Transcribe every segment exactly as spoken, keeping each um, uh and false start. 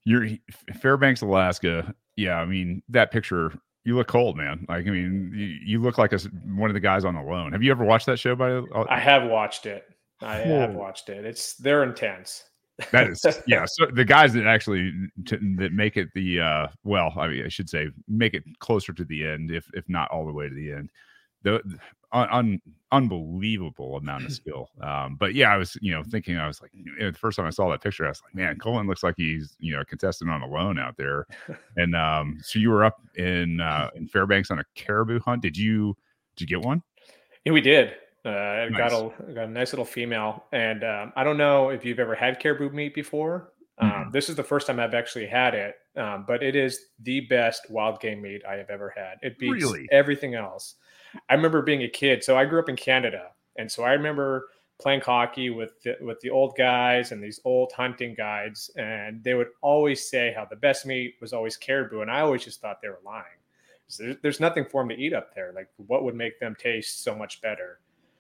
You're Fairbanks, Alaska. Yeah, I mean that picture. You look cold, man. Like I mean, you, you look like a, one of the guys on Alone. Have you ever watched that show? By uh, I have watched it. I have oh, watched it. It's they're intense. that is, yeah. So the guys that actually t- that make it the uh, well, I mean, I should say make it closer to the end, if if not all the way to the end. The, the un, unbelievable amount of skill. Um, but yeah, I was, you know, thinking, I was like, you know, the first time I saw that picture, I was like, man, Colin looks like he's, you know, a contestant on Alone out there. And um, so you were up in uh, in Fairbanks on a caribou hunt. Did you did you get one? Yeah, we did. Uh, I Nice. got a got a nice little female, and um, I don't know if you've ever had caribou meat before. Um, Mm-hmm. this is the first time I've actually had it, um, but it is the best wild game meat I have ever had. It beats Really? everything else. I remember being a kid, so I grew up in Canada, and so I remember playing hockey with the, with the old guys and these old hunting guides, and they would always say how the best meat was always caribou, and I always just thought they were lying. So there's nothing for them to eat up there. Like, what would make them taste so much better?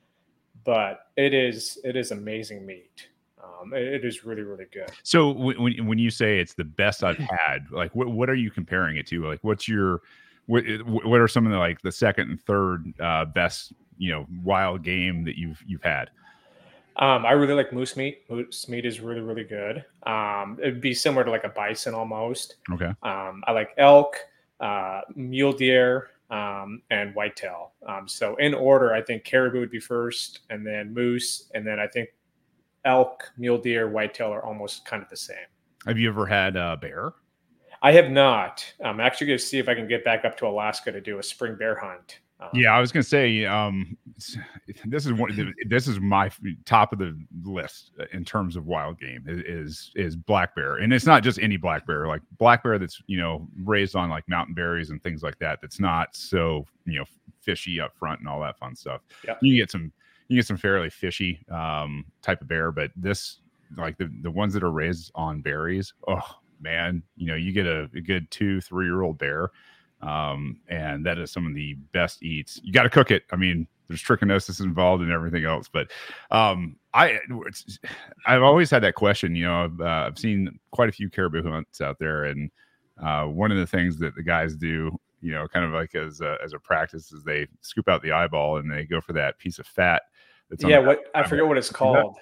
But it is it is amazing meat. Um, it, it is really really good. So when when you say it's the best I've had, like what what are you comparing it to? Like what's your what what are some of the like the second and third uh, best, you know, wild game that you've you've had? Um, I really like moose meat. Moose meat is really really good. Um, it'd be similar to like a bison almost. Okay. Um, I like elk, uh, mule deer, um, and whitetail. Um, so in order, I think caribou would be first, and then moose, and then I think elk, mule deer, whitetail are almost kind of the same. Have you ever had a bear? I have not. I'm actually going to see if I can get back up to Alaska to do a spring bear hunt. Um, Yeah, I was gonna say um, this is one. This is my top of the list in terms of wild game is is black bear, and it's not just any black bear, like black bear that's you know raised on like mountain berries and things like that. That's not so you know fishy up front and all that fun stuff. Yep. You get some you get some fairly fishy um, type of bear, but this like the the ones that are raised on berries. Oh man, you know you get a, a good two three year old bear. Um, and that is some of the best eats. You got to cook it. I mean, there's trichinosis involved and everything else, but um, I, it's, I've always had that question. You know, I've, uh, I've seen quite a few caribou hunts out there, and uh, one of the things that the guys do, you know, kind of like as a, as a practice, is they scoop out the eyeball and they go for that piece of fat. That's yeah, what I forget what it's called.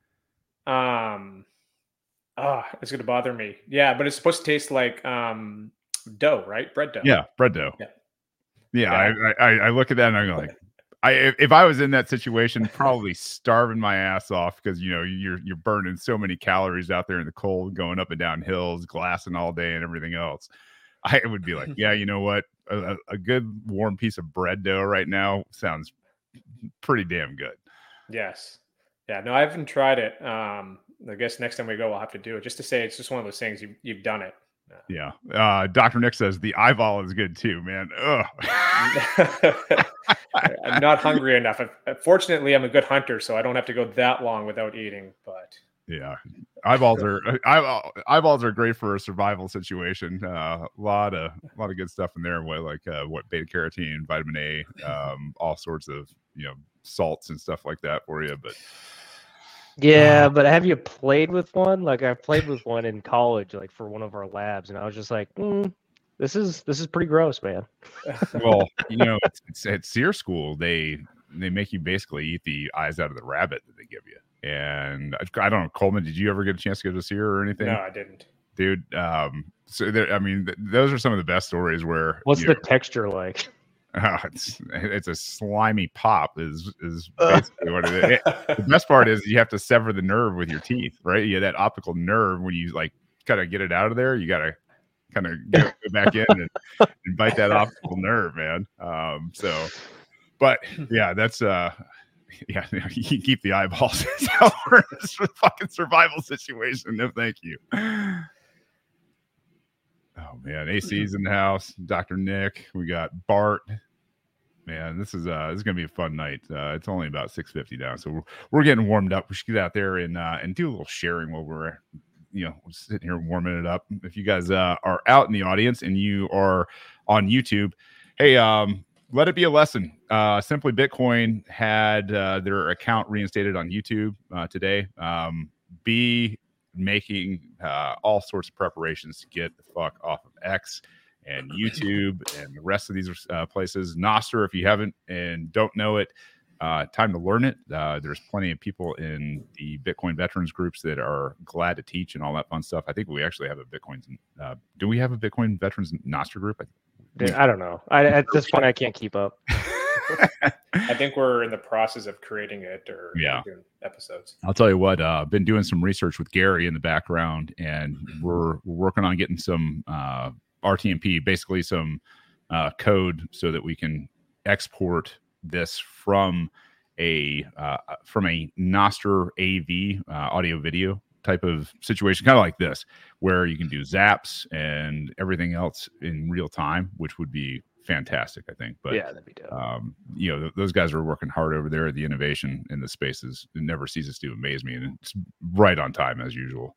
Um, ah, oh, it's gonna bother me. Yeah, but it's supposed to taste like um. dough, right? Bread dough. Yeah, bread dough. Yeah, yeah. yeah. I, I I look at that and I go like, I if I was in that situation, probably starving my ass off because you know you're you're burning so many calories out there in the cold, going up and down hills, glassing all day, and everything else. I would be like, yeah, you know what, a, a good warm piece of bread dough right now sounds pretty damn good. Yes. Yeah. No, I haven't tried it. Um, I guess next time we go, we'll have to do it just to say it's just one of those things you you've done it. Yeah. Uh, Doctor Nick says the eyeball is good too, man. I'm not hungry enough. Fortunately, I'm a good hunter, so I don't have to go that long without eating. But yeah, eyeballs are eyeball, eyeballs are great for a survival situation. Uh, a lot of a lot of good stuff in there. What like uh, what beta carotene, vitamin A, um, all sorts of you know salts and stuff like that for you. But yeah, but have you played with one? Like I played with one in college, like for one of our labs, and I was just like, mm, "This is this is pretty gross, man." Well, you know, it's, it's, at SEER school, they they make you basically eat the eyes out of the rabbit that they give you. And I, I don't know, Coleman, did you ever get a chance to go to SEER or anything? No, I didn't, dude. Um, so there, I mean, th- those are some of the best stories. Where what's the know, texture like? Uh, it's it's a slimy pop is is basically what it is. It, the best part is you have to sever the nerve with your teeth, right? You have that optical nerve when you like kind of get it out of there. You got to kind of go back in and, and bite that optical nerve, man. Um, so, but yeah, that's uh, yeah, you can keep the eyeballs. It's a fucking survival situation. No, thank you. Oh man, A C's in the house. Doctor Nick, we got Bart. Man, this is uh, this is gonna be a fun night. Uh, it's only about six fifty now, so we're, we're getting warmed up. We should get out there and uh, and do a little sharing while we're you know sitting here warming it up. If you guys uh, are out in the audience and you are on YouTube, hey, um, let it be a lesson. Uh, Simply Bitcoin had uh, their account reinstated on YouTube uh, today. Um, be making uh, all sorts of preparations to get the fuck off of X and YouTube and the rest of these uh, places. Nostr, if you haven't and don't know it, uh, time to learn it. Uh, there's plenty of people in the Bitcoin veterans groups that are glad to teach and all that fun stuff. I think we actually have a Bitcoin. Uh, do we have a Bitcoin veterans Nostr group? I, I don't know. I, at this point, I can't keep up. I think we're in the process of creating it or yeah. doing episodes. I'll tell you what, uh, been doing some research with Gary in the background, and we're, we're working on getting some uh, R T M P, basically some uh, code so that we can export this from a uh, from a Nostr A V uh, audio video type of situation, kind of like this, where you can do zaps and everything else in real time, which would be fantastic, I think. But yeah, that'd be dope. Um, you know, th- those guys are working hard over there. The innovation in the spaces, it never ceases to amaze me, and it's right on time as usual.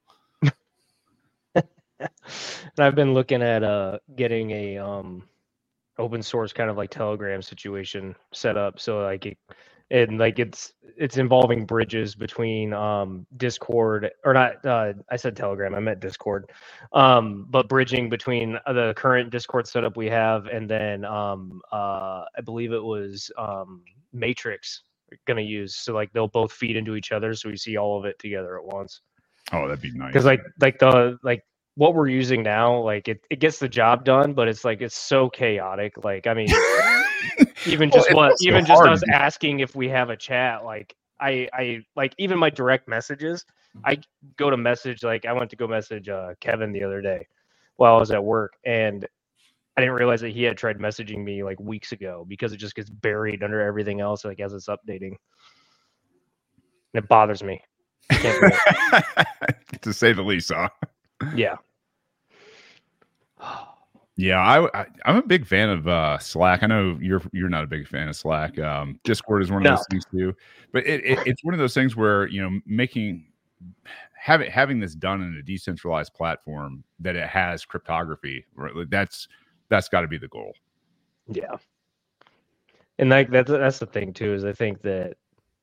And I've been looking at uh getting a um open source kind of like Telegram situation set up, so like it and like it's it's involving bridges between um Discord or not uh I said Telegram, I meant Discord, um but bridging between the current Discord setup we have and then um uh I believe it was um Matrix gonna use, so like they'll both feed into each other so we see all of it together at once. Oh, that'd be nice. Because like like the like what we're using now, like it, it gets the job done, but it's like it's so chaotic. Like I mean, even just well, what so even hard. just us asking if we have a chat, like I I like even my direct messages, I go to message like I went to go message uh, Kevin the other day while I was at work, and I didn't realize that he had tried messaging me like weeks ago because it just gets buried under everything else like as it's updating. And it bothers me. I can't do it. To say the least, huh? Yeah. Yeah, I, I I'm a big fan of uh, Slack. I know you're you're not a big fan of Slack. Um, Discord is one of No. those things too, but it, it it's one of those things where you know making having having this done in a decentralized platform that it has cryptography. Right? That's that's got to be the goal. Yeah. And like that's that's the thing too, is I think that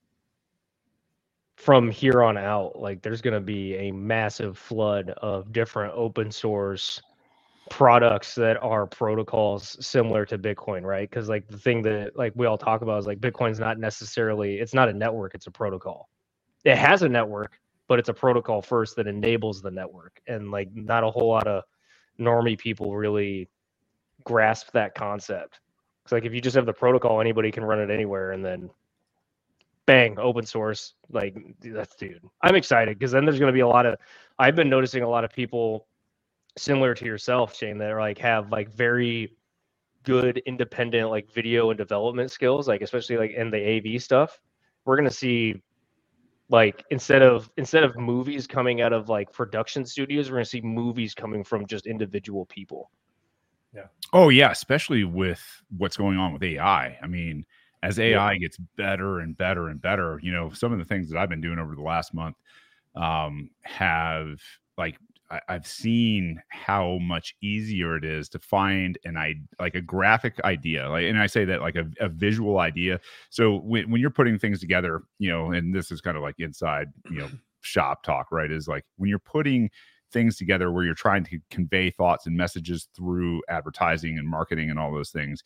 from here on out, like there's going to be a massive flood of different open source products that are protocols similar to Bitcoin, right? Because like the thing that like we all talk about is like Bitcoin's not necessarily, it's not a network, it's a protocol. It has a network, but it's a protocol first that enables the network. And like not a whole lot of normie people really grasp that concept. It's like if you just have the protocol, anybody can run it anywhere, and then bang, open source. Like that's dude. I'm excited because then there's going to be a lot of. I've been noticing a lot of people similar to yourself, Shane, that are like have like very good independent like video and development skills, like especially like in the A V stuff. We're going to see like instead of instead of movies coming out of like production studios, we're going to see movies coming from just individual people. Yeah. Oh yeah, especially with what's going on with A I. I mean, as A I yeah. gets better and better and better, you know, some of the things that I've been doing over the last month um, have like I, I've seen how much easier it is to find an I like a graphic idea, like, and I say that like a, a visual idea. So when when you're putting things together, you know, and this is kind of like inside, you know, shop talk, right? Is like when you're putting things together where you're trying to convey thoughts and messages through advertising and marketing and all those things,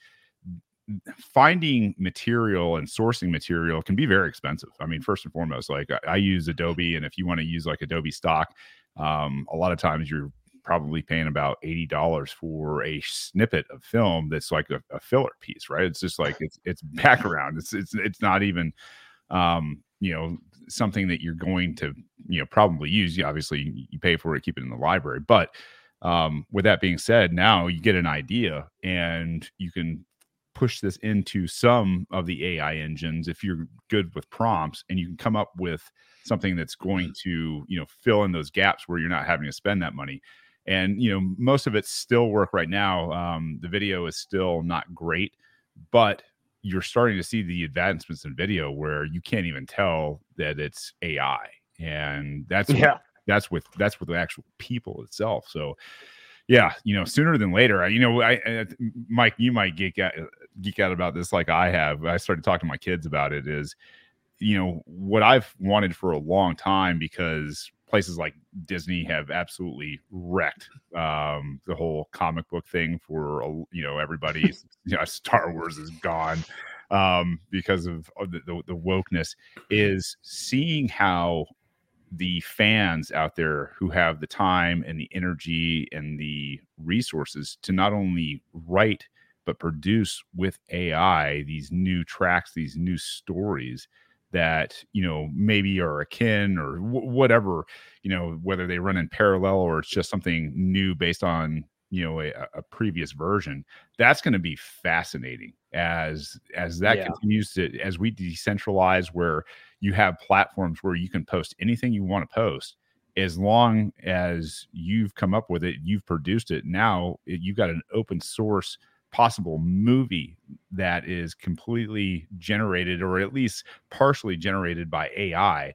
finding material and sourcing material can be very expensive. I mean, first and foremost, like I, I use Adobe, and if you want to use like Adobe stock, um, a lot of times you're probably paying about eighty dollars for a snippet of film that's like a, a filler piece, right? It's just like it's it's background. It's it's it's not even um, you know, something that you're going to, you know, probably use. Obviously, you pay for it, keep it in the library. But um, with that being said, now you get an idea and you can push this into some of the A I engines if you're good with prompts, and you can come up with something that's going to, you know, fill in those gaps where you're not having to spend that money. And, you know, most of it still work right now. Um, the video is still not great, but you're starting to see the advancements in video where you can't even tell that it's A I. And that's, yeah, with, that's with, that's with the actual people itself. So yeah, you know, sooner than later, I, you know, I, I, Mike, you might geek out, geek out about this like I have. I started talking to my kids about it is, you know, what I've wanted for a long time, because places like Disney have absolutely wrecked um, the whole comic book thing for, you know, everybody. You know, Star Wars is gone um, because of the, the, the wokeness, is seeing how the fans out there who have the time and the energy and the resources to not only write but produce with A I these new tracks, these new stories that, you know, maybe are akin or w- whatever, you know, whether they run in parallel or it's just something new based on, you know, a, a previous version. That's going to be fascinating as as that Yeah. continues to, as we decentralize, where you have platforms where you can post anything you want to post, as long as you've come up with it, you've produced it. Now it, you've got an open source possible movie that is completely generated, or at least partially generated, by A I.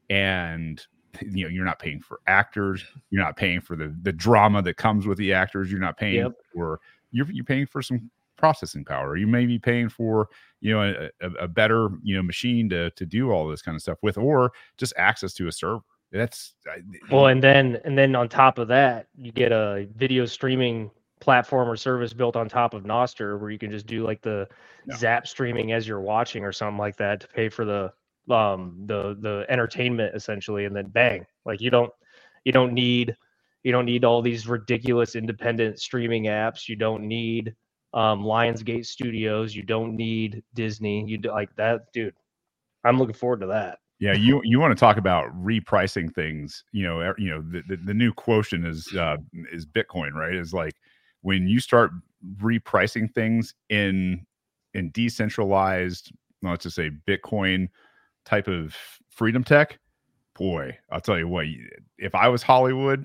And you know, you're not paying for actors, you're not paying for the the drama that comes with the actors, you're not paying Yep. for you're you're paying for some processing power. You may be paying for, you know, a, a, a better, you know, machine to to do all this kind of stuff with, or just access to a server. That's Well, and then and then on top of that, you get a video streaming platform or service built on top of Nostr, where you can just do like the Yeah. Zap streaming as you're watching or something like that to pay for the um the the entertainment essentially, and then bang, like you don't you don't need you don't need all these ridiculous independent streaming apps. You don't need um Lionsgate Studios. You don't need Disney. You do, like that, dude. I'm looking forward to that. Yeah, you you want to talk about repricing things? You know, er, you know the, the, the new quotient is uh, is Bitcoin, right? Is like when you start repricing things in in decentralized, let's just say Bitcoin type of freedom tech. Boy, I'll tell you what, if I was Hollywood,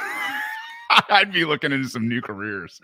I'd be looking into some new careers.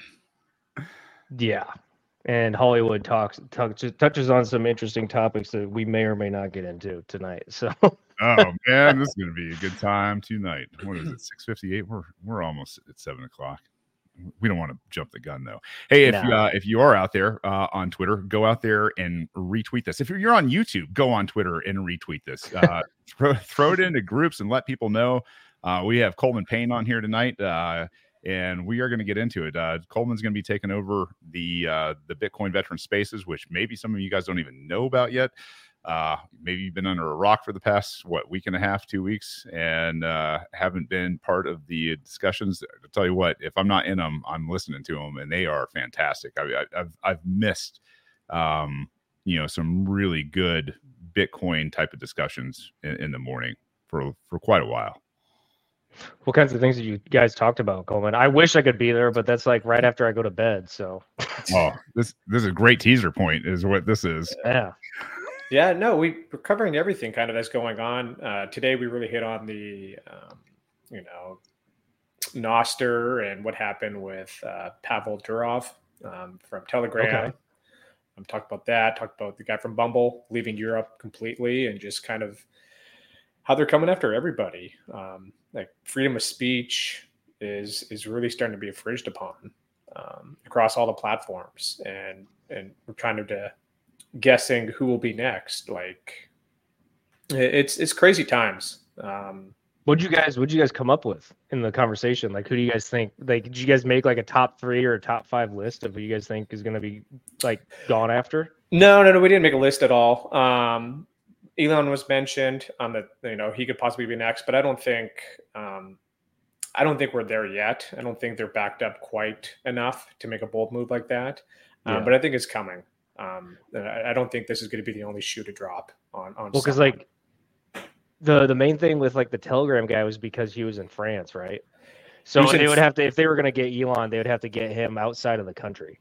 Yeah. And Hollywood talks touches touches on some interesting topics that we may or may not get into tonight. So, oh man, this is gonna be a good time tonight. What is it? Six fifty eight. We're we're almost at seven o'clock. We don't want to jump the gun though. Hey, if No. you uh, if you are out there uh, on Twitter, go out there and retweet this. If you're, you're on YouTube, go on Twitter and retweet this. Uh, throw, throw it into groups and let people know. Uh, we have Coleman Payne on here tonight. Uh, And we are going to get into it. Uh, Coleman's going to be taking over the uh, the Bitcoin Veteran Spaces, which maybe some of you guys don't even know about yet. Uh, maybe you've been under a rock for the past, what, week and a half, two weeks, and uh, haven't been part of the discussions. I'll tell you what, if I'm not in them, I'm listening to them, and they are fantastic. I, I, I've I've missed, um, you know, some really good Bitcoin type of discussions in, in the morning for for quite a while. what kinds of things have you guys talked about, Coleman? I wish I could be there, but that's like right after I go to bed. So, oh, this this is a great teaser point, is what this is. yeah. Yeah, no, we, we're covering everything kind of that's going on. Uh, today, we really hit on the, um, you know, Nostr and what happened with uh, Pavel Durov um, from Telegram. Okay. Um, talked about that. Talked about the guy from Bumble leaving Europe completely, and just kind of how they're coming after everybody. Um, like freedom of speech is is really starting to be infringed upon um, across all the platforms, and and we're kind of to guessing who will be next. Like it's it's crazy times. Um, What'd you guys What'd you guys come up with in the conversation? Like, who do you guys think? Like, did you guys make like a top three or a top five list of who you guys think is going to be like gone after? no, no, no, we didn't make a list at all. Um, Elon was mentioned on the, you know, he could possibly be next, but I don't think, um, I don't think we're there yet. I don't think they're backed up quite enough to make a bold move like that. Um, Yeah. but I think it's coming. Um, and I, I don't think this is going to be the only shoe to drop on. on Well, because someone. like the the main thing with like the Telegram guy was because he was in France, right? So He was in they would F- have to, if they were going to get Elon, they would have to get him outside of the country.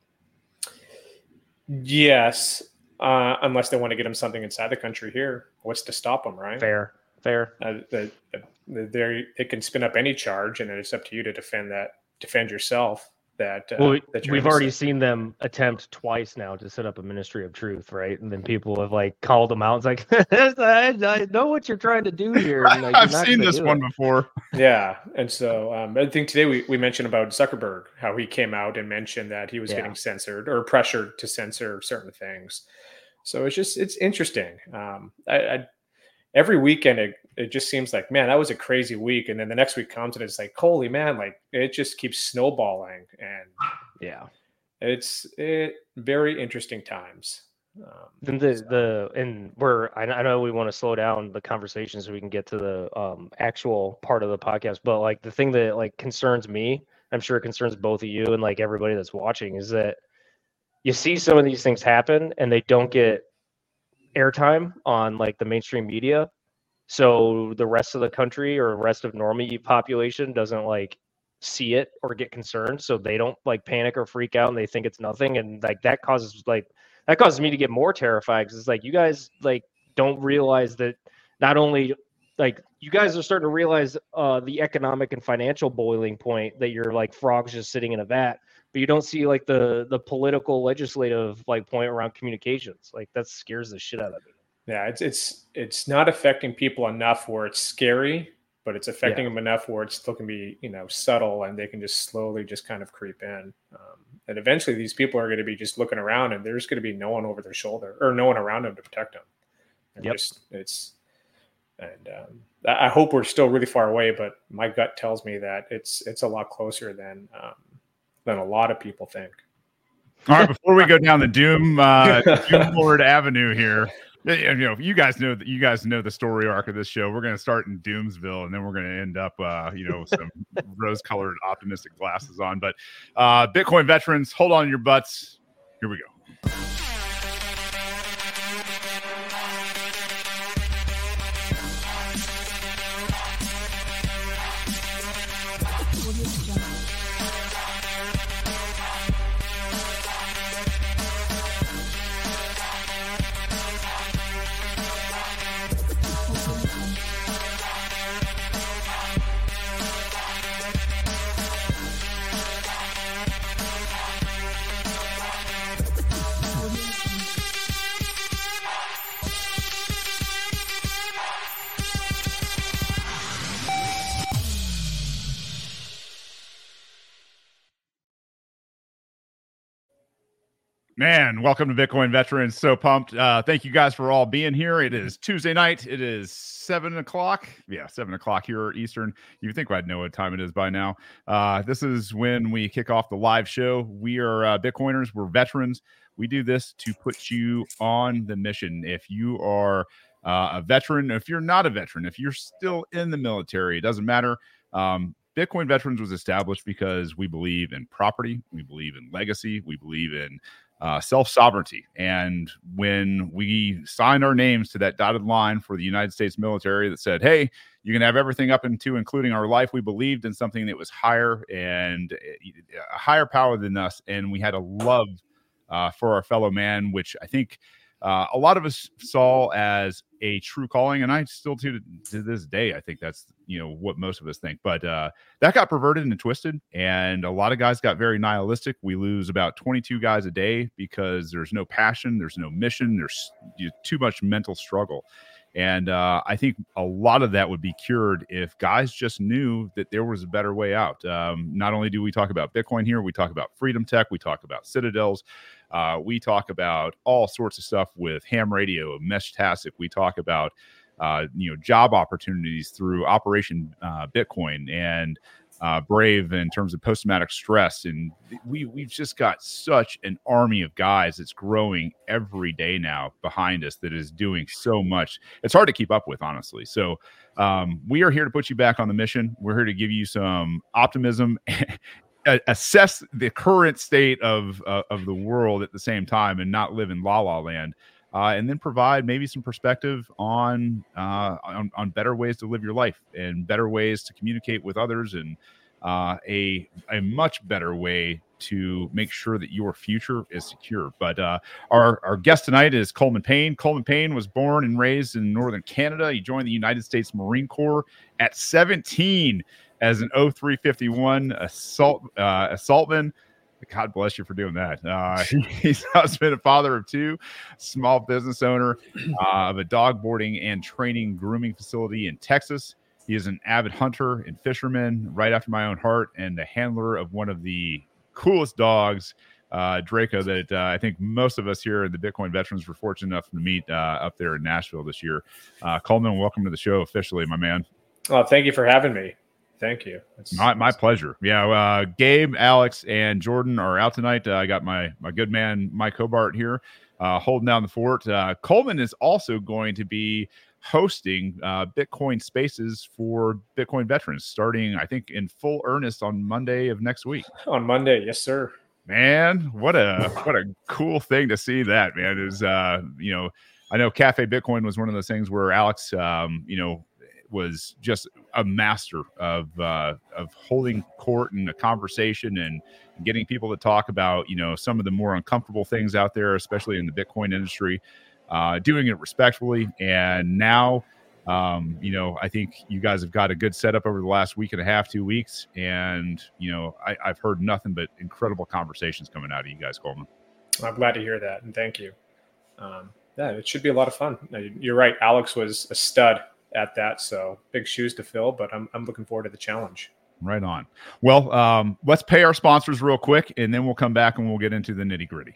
Yes, uh, unless they want to get him something inside the country here. What's to stop them, right? Fair, fair. Uh, the, the, they they can spin up any charge, and then it's up to you to defend that, defend yourself. That, uh, Well, that you're we've already innocent. seen them attempt twice now to set up a Ministry of Truth, right? And then people have like called them out. It's like, I, I know what you're trying to do here. and, like, I've you're not seen gonna this do one it. before. Yeah, and so um, I think today we, we mentioned about Zuckerberg, how he came out and mentioned that he was Yeah. getting censored or pressured to censor certain things. So it's just it's interesting. Um, I, I every weekend it, it just seems like, man, that was a crazy week. And then the next week comes and it's like, holy man, like it just keeps snowballing. And yeah, it's it very interesting times. Um, then the so. the and we're I, I know we want to slow down the conversation so we can get to the um, actual part of the podcast, but like the thing that like concerns me, I'm sure it concerns both of you and like everybody that's watching, is that you see some of these things happen and they don't get airtime on like the mainstream media, so the rest of the country or rest of normie population doesn't like see it or get concerned, so they don't like panic or freak out and they think it's nothing, and like that causes like that causes me to get more terrified, because it's like you guys like don't realize that not only like you guys are starting to realize uh, the economic and financial boiling point that you're like frogs just sitting in a vat, but you don't see like the the political legislative like point around communications. Like that scares the shit out of me. Yeah, it's it's it's not affecting people enough where it's scary, but it's affecting yeah. them enough where it still can be, you know, subtle, and they can just slowly just kind of creep in. Um, and eventually these people are going to be just looking around and there's going to be no one over their shoulder or no one around them to protect them. And yep. just, it's, and um, I hope we're still really far away, but my gut tells me that it's, it's a lot closer than, um, than a lot of people think. All right. Before we go down the Doom, uh, Doom Lord Avenue here, you know, you guys know that you guys know the story arc of this show. We're going to start in Doomsville, and then we're going to end up, uh, you know, some rose-colored optimistic glasses on. But uh, Bitcoin veterans, hold on to your butts. Here we go. Man, welcome to Bitcoin Veterans. So pumped. Uh, thank you guys for all being here. It is Tuesday night. It is seven o'clock. Yeah, seven o'clock here Eastern. You would think I'd know what time it is by now. Uh, this is when we kick off the live show. We are uh, Bitcoiners. We're veterans. We do this to put you on the mission. If you are uh, a veteran, if you're not a veteran, if you're still in the military, it doesn't matter. Um, Bitcoin Veterans was established because we believe in property. We believe in legacy. We believe in Uh, self-sovereignty. And when we signed our names to that dotted line for the United States military that said, hey, you can have everything up into including our life, we believed in something that was higher and a higher power than us. And we had a love uh, for our fellow man, which I think uh, a lot of us saw as a true calling. And I still to, to this day, I think that's, you know, what most of us think. But uh, that got perverted and twisted. And a lot of guys got very nihilistic. We lose about twenty-two guys a day because there's no passion. There's no mission. There's you know, too much mental struggle. And uh, I think a lot of that would be cured if guys just knew that there was a better way out. Um, not only do we talk about Bitcoin here, we talk about Freedom Tech, we talk about Citadels, uh, we talk about all sorts of stuff with ham radio, Meshtastic. We talk about uh, you know job opportunities through Operation uh, Bitcoin and uh, Brave in terms of post-traumatic stress. And we, we've just got such an army of guys that's growing every day now behind us that is doing so much. It's hard to keep up with, honestly. So um, we are here to put you back on the mission. We're here to give you some optimism, assess the current state of, uh, of the world at the same time and not live in la la land. Uh, and then provide maybe some perspective on, uh, on on better ways to live your life and better ways to communicate with others, and uh, a a much better way to make sure that your future is secure. But uh, our our guest tonight is Coleman Payne. Coleman Payne was born and raised in northern Canada. He joined the United States Marine Corps at seventeen as an oh three fifty-one assault uh, assaultman. God bless you for doing that. Uh, he's husband and father of two, small business owner uh, of a dog boarding and training grooming facility in Texas. He is an avid hunter and fisherman, right after my own heart, and the handler of one of the coolest dogs uh, Draco that uh, I think most of us here at the Bitcoin Veterans were fortunate enough to meet uh, up there in Nashville this year. Uh, Coleman, welcome to the show officially, my man. Oh, thank you for having me. Thank you. It's, my, my pleasure. Yeah, uh, Gabe, Alex, and Jordan are out tonight. Uh, I got my my good man Mike Hobart here uh, holding down the fort. Uh, Coleman is also going to be hosting uh, Bitcoin Spaces for Bitcoin Veterans, starting I think in full earnest on Monday of next week. On Monday, yes, sir. Man, what a what a cool thing to see that, man. Is uh, you know, I know Cafe Bitcoin was one of those things where Alex, um, you know. was just a master of uh, of holding court and a conversation and getting people to talk about, you know, some of the more uncomfortable things out there, especially in the Bitcoin industry, uh, doing it respectfully. And now, um, you know, I think you guys have got a good setup over the last week and a half, two weeks. And, you know, I, I've heard nothing but incredible conversations coming out of you guys, Coleman. I'm glad to hear that. And thank you. Um, yeah, it should be a lot of fun. You're right. Alex was a stud at that, so big shoes to fill, but I'm I'm looking forward to the challenge. Right on. Well, um, let's pay our sponsors real quick, and then we'll come back and we'll get into the nitty gritty.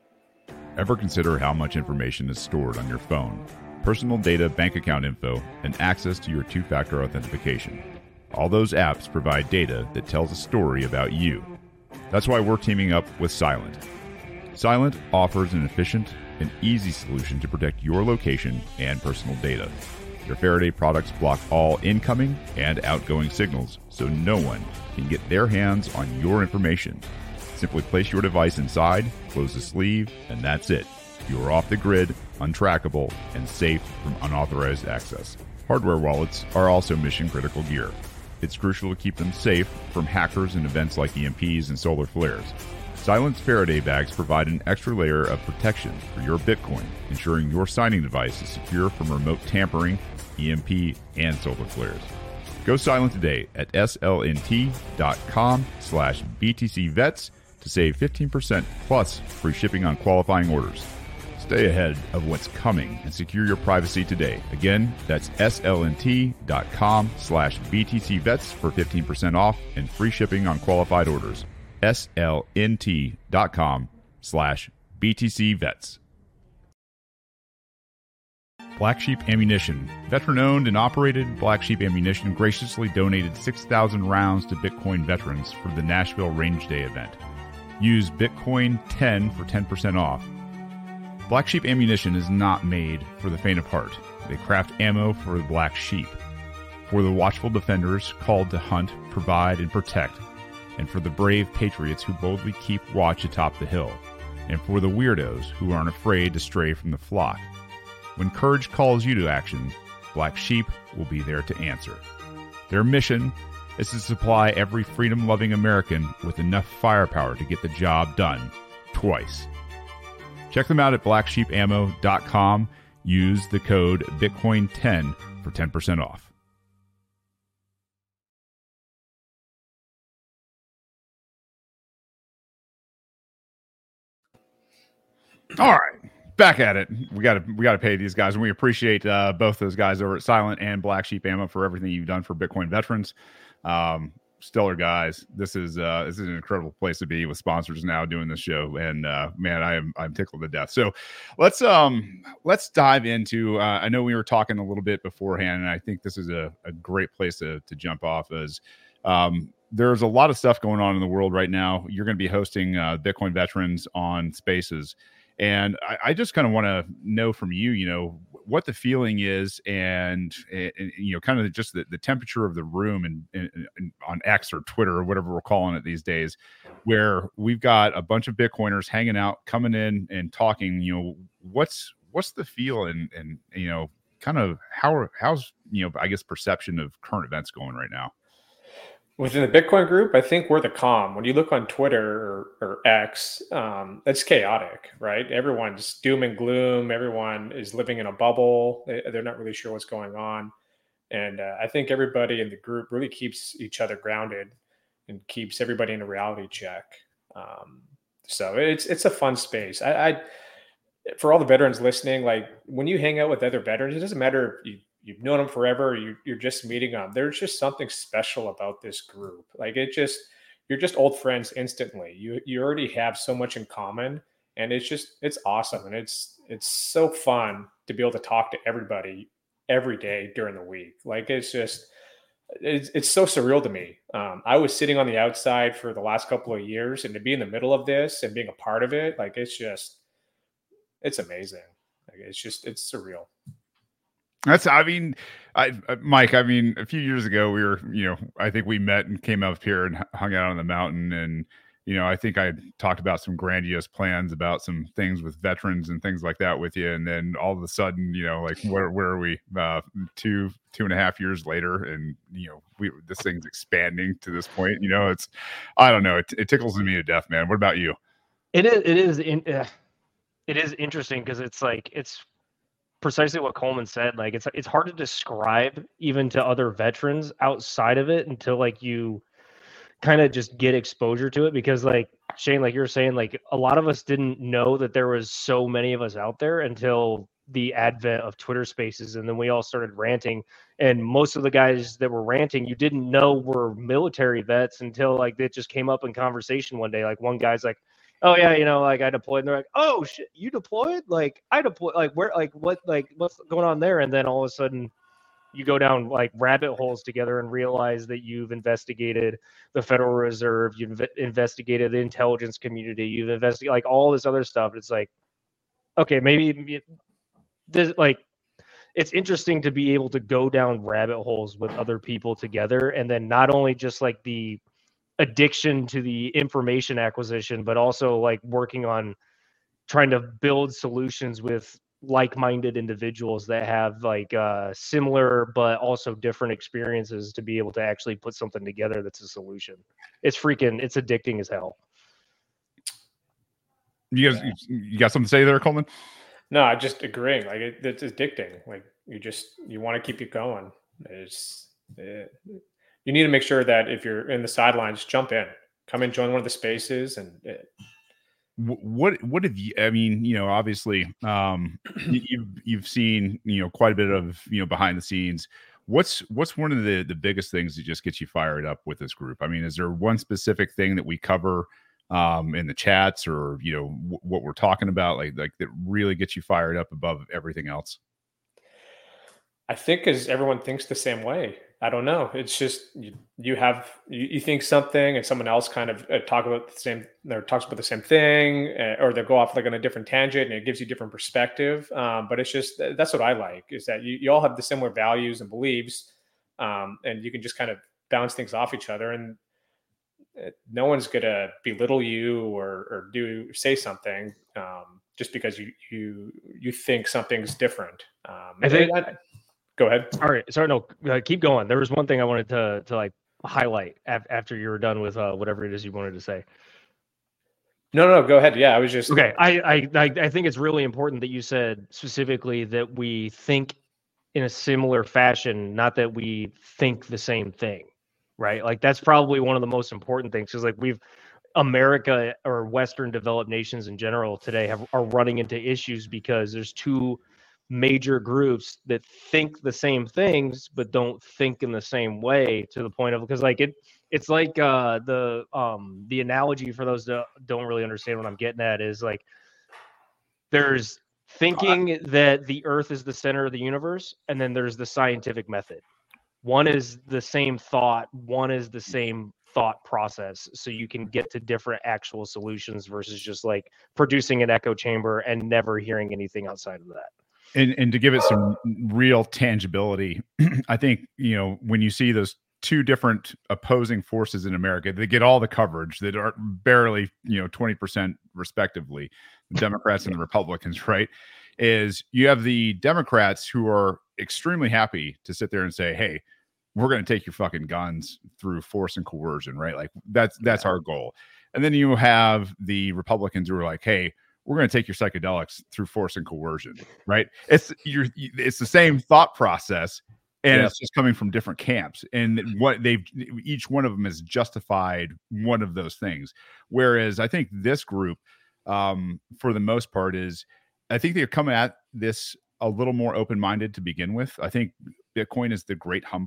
Ever consider how much information is stored on your phone? Personal data, bank account info, and access to your two-factor authentication. All those apps provide data that tells a story about you. That's why we're teaming up with Silent. Silent offers an efficient and easy solution to protect your location and personal data. Their Faraday products block all incoming and outgoing signals, so no one can get their hands on your information. Simply place your device inside, close the sleeve, and that's it. You're off the grid, untrackable, and safe from unauthorized access. Hardware wallets are also mission-critical gear. It's crucial to keep them safe from hackers and events like E M Ps and solar flares. Silent's Faraday bags provide an extra layer of protection for your Bitcoin, ensuring your signing device is secure from remote tampering, E M P, and solar flares. Go silent today at slnt.com slash btcvets to save fifteen percent plus free shipping on qualifying orders. Stay ahead of what's coming and secure your privacy today. Again, that's slnt.com slash btcvets for fifteen percent off and free shipping on qualified orders. slnt.com slash btcvets. Black Sheep Ammunition. Veteran-owned and operated, Black Sheep Ammunition graciously donated six thousand rounds to Bitcoin veterans for the Nashville Range Day event. Use Bitcoin ten for ten percent off. Black Sheep Ammunition is not made for the faint of heart. They craft ammo for the Black Sheep, for the watchful defenders called to hunt, provide, and protect, and for the brave patriots who boldly keep watch atop the hill, and for the weirdos who aren't afraid to stray from the flock. When courage calls you to action, Black Sheep will be there to answer. Their mission is to supply every freedom-loving American with enough firepower to get the job done twice. Check them out at black sheep ammo dot com. Use the code Bitcoin ten for ten percent off. All right. Back at it. We got to we got to pay these guys, and we appreciate uh, both those guys over at Silent and Black Sheep Ammo for everything you've done for Bitcoin veterans. Um, stellar guys. This is uh, this is an incredible place to be with sponsors now doing this show, and uh, man, I am I'm tickled to death. So let's um let's dive into. Uh, I know we were talking a little bit beforehand, and I think this is a, a great place to to jump off as. Um, there's a lot of stuff going on in the world right now. You're going to be hosting uh, Bitcoin veterans on Spaces. And I, I just kind of want to know from you, you know, what the feeling is and, and, and you know, kind of just the, the temperature of the room and, and, and on X or Twitter or whatever we're calling it these days, where we've got a bunch of Bitcoiners hanging out, coming in and talking, you know, what's, what's the feel and, and, you know, kind of how, how's, you know, I guess perception of current events going right now? Within the Bitcoin group, I think we're the calm. When you look on Twitter or, or X, um, it's chaotic, right? Everyone's doom and gloom. Everyone is living in a bubble. They, they're not really sure what's going on. And uh, I think everybody in the group really keeps each other grounded and keeps everybody in a reality check. Um, so it's it's a fun space. I, I for all the veterans listening, like when you hang out with other veterans, it doesn't matter if you you've known them forever, you, you're just meeting them. There's just something special about this group. Like it just, you're just old friends instantly. You you already have so much in common, and it's just it's awesome, and it's it's so fun to be able to talk to everybody every day during the week. Like it's just it's it's so surreal to me. Um, I was sitting on the outside for the last couple of years, and to be in the middle of this and being a part of it, like it's just it's amazing. Like it's just it's surreal. That's, I mean, I, Mike, I mean, a few years ago, we were, you know, I think we met and came up here and hung out on the mountain. And, you know, I think I talked about some grandiose plans about some things with veterans and things like that with you. And then all of a sudden, you know, like, where, where are we uh, two, two and a half years later? And, you know, we, this thing's expanding to this point, you know, it's, I don't know. It, it tickles me to death, man. What about you? It is, it is, in, uh, it is interesting because it's like, it's, precisely what Coleman said. Like it's it's hard to describe even to other veterans outside of it until like you kind of just get exposure to it, because like Shane, like you're saying, like a lot of us didn't know that there was so many of us out there until the advent of Twitter Spaces, and then we all started ranting. And most of the guys that were ranting, you didn't know were military vets until like it just came up in conversation one day. Like one guy's like, oh yeah, you know, like I deployed, and they're like, oh shit, you deployed? Like I deployed, like where, like what, like what's going on there? And then all of a sudden you go down like rabbit holes together and realize that you've investigated the Federal Reserve, you've inv- investigated the intelligence community, you've investigated like all this other stuff. It's like, okay, maybe this, like, it's interesting to be able to go down rabbit holes with other people together. And then not only just like the addiction to the information acquisition, but also like working on trying to build solutions with like-minded individuals that have like uh similar but also different experiences to be able to actually put something together that's a solution. It's freaking it's addicting as hell. You guys, you, you got something to say there, Coleman? No, I just agreeing. Like it, it's addicting. Like you just you want to keep it going. It's it, you need to make sure that if you're in the sidelines, jump in, come in, join one of the spaces. And it, what, what have you, I mean, you know, obviously um, you've, you've seen, you know, quite a bit of, you know, behind the scenes. What's, what's one of the, the biggest things that just gets you fired up with this group? I mean, is there one specific thing that we cover um, in the chats or, you know, w- what we're talking about, like, like that really gets you fired up above everything else? I think because everyone thinks the same way. I don't know. It's just you, you have you, you think something, and someone else kind of uh, talk about the same, or talks about the same thing, uh, or they go off like on a different tangent, and it gives you different perspective. Um, but it's just that's what I like, is that you, you all have the similar values and beliefs, um, and you can just kind of bounce things off each other, and uh, no one's gonna belittle you or or do say something um, just because you you you think something's different. Um, I think. I, Go ahead. All right. Sorry, no, uh, keep going. There was one thing I wanted to to like highlight af- after you were done with uh, whatever it is you wanted to say. No, no, go ahead. Yeah, I was just okay. I, I I think it's really important that you said specifically that we think in a similar fashion, not that we think the same thing, right? Like that's probably one of the most important things, because like we've America or Western developed nations in general today have are running into issues because there's two major groups that think the same things but don't think in the same way, to the point of, because like it it's like uh the um the analogy, for those that don't really understand what I'm getting at, is like there's thinking that the earth is the center of the universe, and then there's the scientific method. One is the same thought, one is the same thought process, so you can get to different actual solutions versus just like producing an echo chamber and never hearing anything outside of that. And, and to give it some real tangibility, I think, you know, when you see those two different opposing forces in America, they get all the coverage that are barely, you know, twenty percent respectively, the Democrats and the Republicans, right? Is you have the Democrats who are extremely happy to sit there and say, hey, we're going to take your fucking guns through force and coercion, right? Like that's, that's our goal. And then you have the Republicans who are like, hey, we're going to take your psychedelics through force and coercion, right? It's you're, it's the same thought process, and yeah. It's just coming from different camps. And what they've, each one of them has justified one of those things. Whereas I think this group, um, for the most part, is I think they're coming at this a little more open-minded to begin with. I think Bitcoin is the great humbler.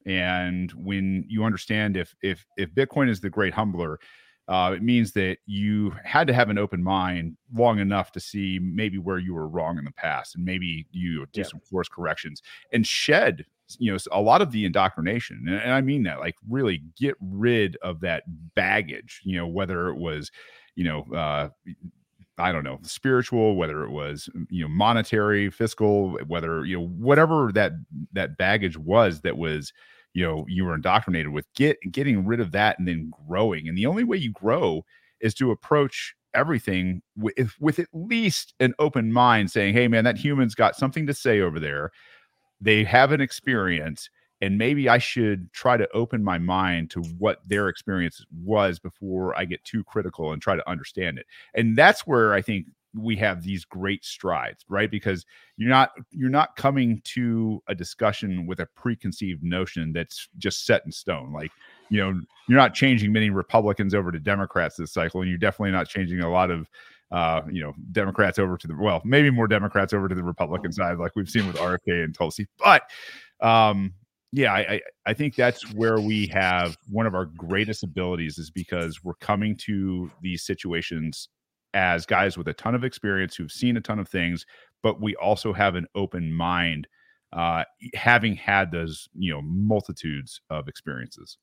And when you understand if if if Bitcoin is the great humbler, uh, it means that you had to have an open mind long enough to see maybe where you were wrong in the past, and maybe you do Yeah. some course corrections and shed, you know, a lot of the indoctrination. And, and I mean that, like, really get rid of that baggage, you know, whether it was, you know, uh, I don't know, spiritual, whether it was, you know, monetary, fiscal, whether, you know, whatever that, that baggage was that was, you know, you were indoctrinated with, get getting rid of that and then growing. And the only way you grow is to approach everything with, with at least an open mind, saying, hey man, that human's got something to say over there. They have an experience, and maybe I should try to open my mind to what their experience was before I get too critical and try to understand it. And that's where I think we have these great strides, right? Because you're not you're not coming to a discussion with a preconceived notion that's just set in stone. Like, you know, you're not changing many Republicans over to Democrats this cycle, and you're definitely not changing a lot of uh, you know, Democrats over to the, well, maybe more Democrats over to the Republican side, like we've seen with R F K and Tulsi. But um, yeah, I, I, I think that's where we have one of our greatest abilities, is because we're coming to these situations as guys with a ton of experience who've seen a ton of things, but we also have an open mind, uh, having had those, you know, multitudes of experiences.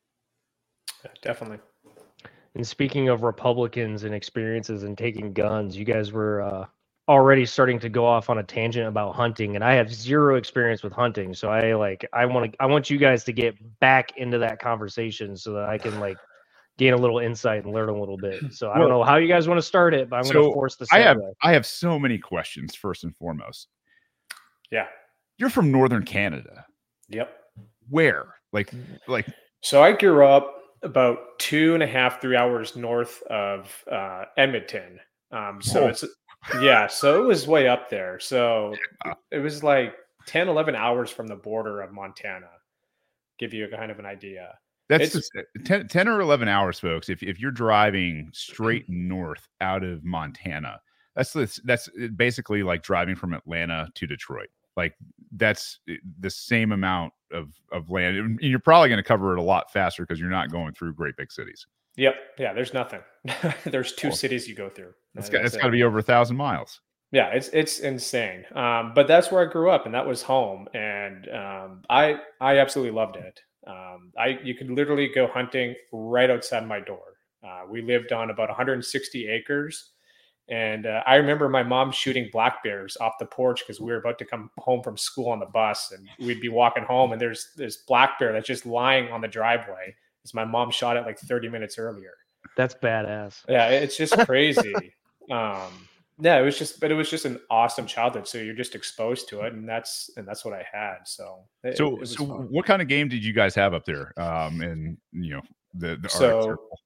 Yeah, definitely. And speaking of Republicans and experiences and taking guns, you guys were uh, already starting to go off on a tangent about hunting, and I have zero experience with hunting. So I like I want to I want you guys to get back into that conversation so that I can like gain a little insight and learn a little bit. So I Well, don't know how you guys want to start it, but I'm so going to force the I have segue. I have so many questions. First and foremost, Yeah. you're from Northern Canada. Yep. Where? Like, like So I grew up about two and a half, three hours north of uh, Edmonton. Um, so Oh. it's, yeah, so it was way up there. So Yeah. it was like ten, eleven hours from the border of Montana. Give you a kind of an idea. That's It's- just ten, ten or eleven hours, folks. If if you're driving straight north out of Montana, that's the- that's basically like driving from Atlanta to Detroit. Like, that's the same amount of of land, and you're probably going to cover it a lot faster because you're not going through great big cities. Yep. Yeah, there's nothing. There's two Cool. cities you go through. It's Uh, got, that's it's it. got to be over a thousand miles. Yeah, it's it's insane. Um, but that's where I grew up, and that was home, and um, I I absolutely loved it. Um, I you could literally go hunting right outside my door. Uh, we lived on about one hundred sixty acres, and uh, I remember my mom shooting black bears off the porch because we were about to come home from school on the bus, and we'd be walking home, and there's this black bear that's just lying on the driveway because my mom shot it like thirty minutes earlier. That's badass. Yeah, it's just crazy. um, yeah, it was just, but it was just an awesome childhood. So you're just exposed to it, and that's and that's what I had. So, it, So, it was so fun. what kind of game did you guys have up there? Um, and you know, the the Arctic So, Circle?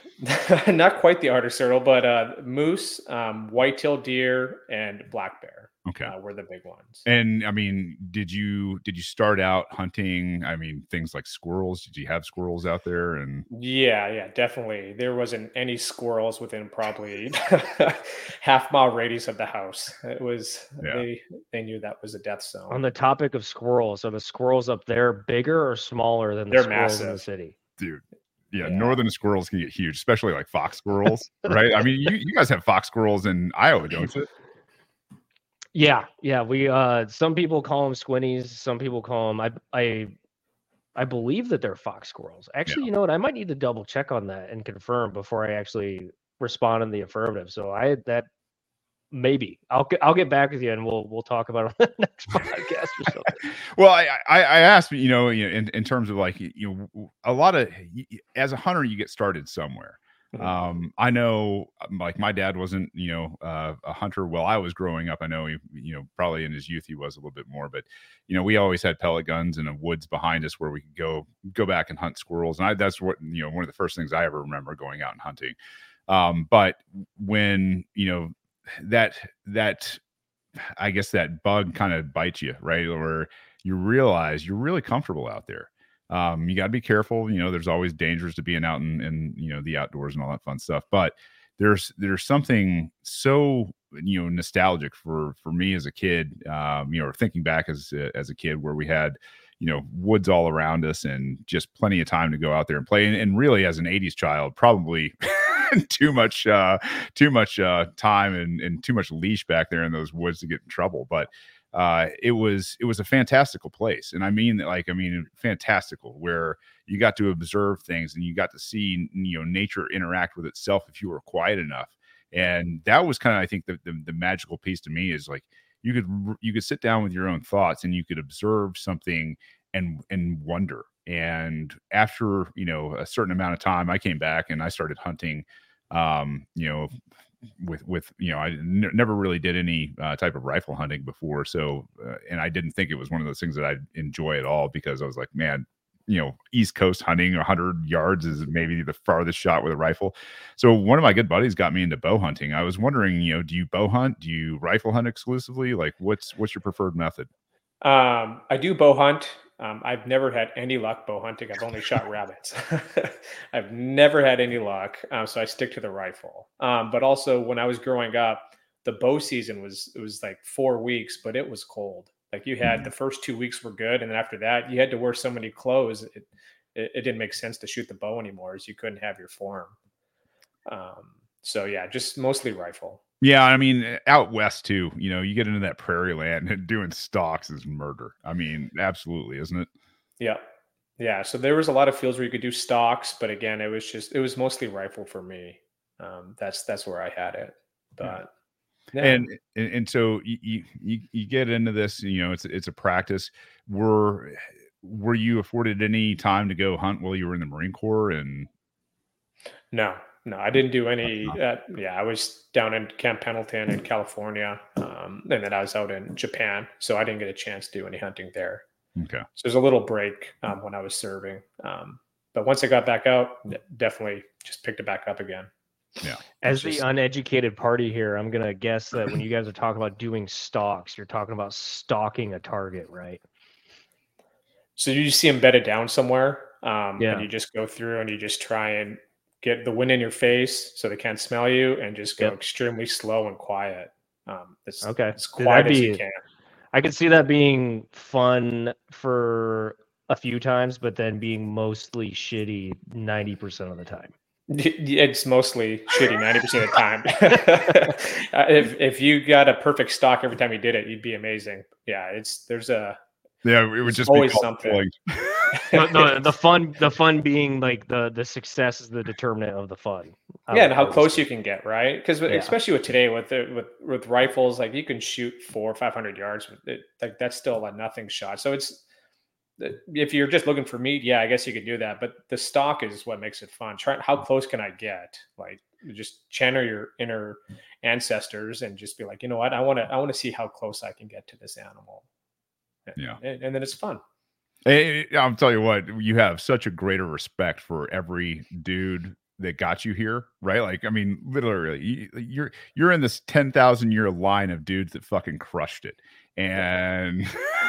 not quite the Arctic Circle, but uh, moose, um, white-tailed deer, and black bear Okay. uh, were the big ones. And I mean, did you did you start out hunting? I mean, things like squirrels. Did you have squirrels out there? And Yeah, yeah, definitely. There wasn't any squirrels within probably half mile radius of the house. It was Yeah. they they knew that was a death zone. On the topic of squirrels, are the squirrels up there bigger or smaller than the They're squirrels in the massive. city? dude, yeah, Yeah. northern squirrels can get huge, especially like fox squirrels, right? I mean, you, you guys have fox squirrels in Iowa, don't you? Yeah, yeah. We uh, some people call them squinnies. Some people call them. I I I believe that they're fox squirrels. Actually, you know what? I might need to double check on that and confirm before I actually respond in the affirmative. So I that maybe I'll get I'll get back with you and we'll we'll talk about it on the next podcast or something. Well, I, I I asked, you know, you know, in, in terms of like, you know, a lot of, as a hunter, you get started somewhere. Mhm. Um, I know, like, my dad wasn't, you know, uh, a hunter while I was growing up. I know he, you know, probably in his youth he was a little bit more, but you know, we always had pellet guns in the woods behind us where we could go go back and hunt squirrels, and I, that's what, you know, one of the first things I ever remember going out and hunting. Um, but when, you know, that that I guess that bug kind of bites you, right? Or you realize you're really comfortable out there. Um, you got to be careful. You know, there's always dangers to being out in, in, you know, the outdoors and all that fun stuff. But there's there's something so, you know, nostalgic for for me as a kid. Um, you know, thinking back as as a kid where we had, you know, woods all around us and just plenty of time to go out there and play. And, and really, as an eighties child, probably too much, uh, too much uh, time and, and too much leash back there in those woods to get in trouble. But uh, it was it was a fantastical place, and I mean, like, I mean, fantastical, where you got to observe things and you got to see, you know, nature interact with itself if you were quiet enough. And that was kind of, I think, the, the the magical piece to me is like you could you could sit down with your own thoughts and you could observe something and and wonder. And after, you know, a certain amount of time, I came back and I started hunting, um, you know, with, with, you know, I n- never really did any uh, type of rifle hunting before. So, uh, and I didn't think it was one of those things that I'd enjoy at all, because I was like, man, you know, East Coast hunting one hundred yards is maybe the farthest shot with a rifle. So one of my good buddies got me into bow hunting. I was wondering, you know, do you bow hunt? Do you rifle hunt exclusively? Like what's, what's your preferred method? Um, I do bow hunt. Um, I've never had any luck bow hunting. I've only shot rabbits. I've never had any luck. Um, so I stick to the rifle. Um, but also when I was growing up, the bow season was, it was like four weeks, but it was cold. Like you had, mm-hmm. the first two weeks were good. And then after that, you had to wear so many clothes. It, it, it didn't make sense to shoot the bow anymore, as you couldn't have your form. Um, so yeah, just mostly rifle. Yeah, I mean, out west too, you know, you get into that prairie land and doing stalks is murder. I mean, absolutely, isn't it? Yeah. Yeah. So there was a lot of fields where you could do stalks, but again, it was just, it was mostly rifle for me. Um, that's, that's where I had it. But yeah. and, and, and so you, you, you get into this, you know, it's, it's a practice. Were, were you afforded any time to go hunt while you were in the Marine Corps? And no. No, I didn't do any. Uh, yeah, I was down in Camp Pendleton in California, um, and then I was out in Japan, so I didn't get a chance to do any hunting there. Okay. So there's a little break um, when I was serving, um, but once I got back out, definitely just picked it back up again. Yeah. As just, the uneducated party here, I'm gonna guess that when you guys are talking about doing stalks, you're talking about stalking a target, right? So you see them bedded down somewhere, um, yeah. and you just go through and you just try and get the wind in your face so they can't smell you, and just go yep. extremely slow and quiet. Um, it's, okay. As quiet be, as you can. I could see that being fun for a few times, but then being mostly shitty ninety percent of the time. It's mostly shitty ninety percent of the time. if if you got a perfect stock every time you did it, you'd be amazing. Yeah, it's there's a yeah, it would just always be something. the, the, the fun the fun being like the the success is the determinant of the fun. I yeah, and how close you can get, right? Because yeah. especially with today, with the, with with rifles, like you can shoot four or five hundred yards. With it, like that's still a nothing shot. So it's if you're just looking for meat, yeah, I guess you could do that. But the stock is what makes it fun. Try how close can I get? Like just channel your inner ancestors and just be like, you know what, I want to I want to see how close I can get to this animal. Yeah, and, and then it's fun. Hey, I'll tell you what, you have such a greater respect for every dude that got you here, right? Like, I mean, literally, you, you're you're in this ten thousand year line of dudes that fucking crushed it, and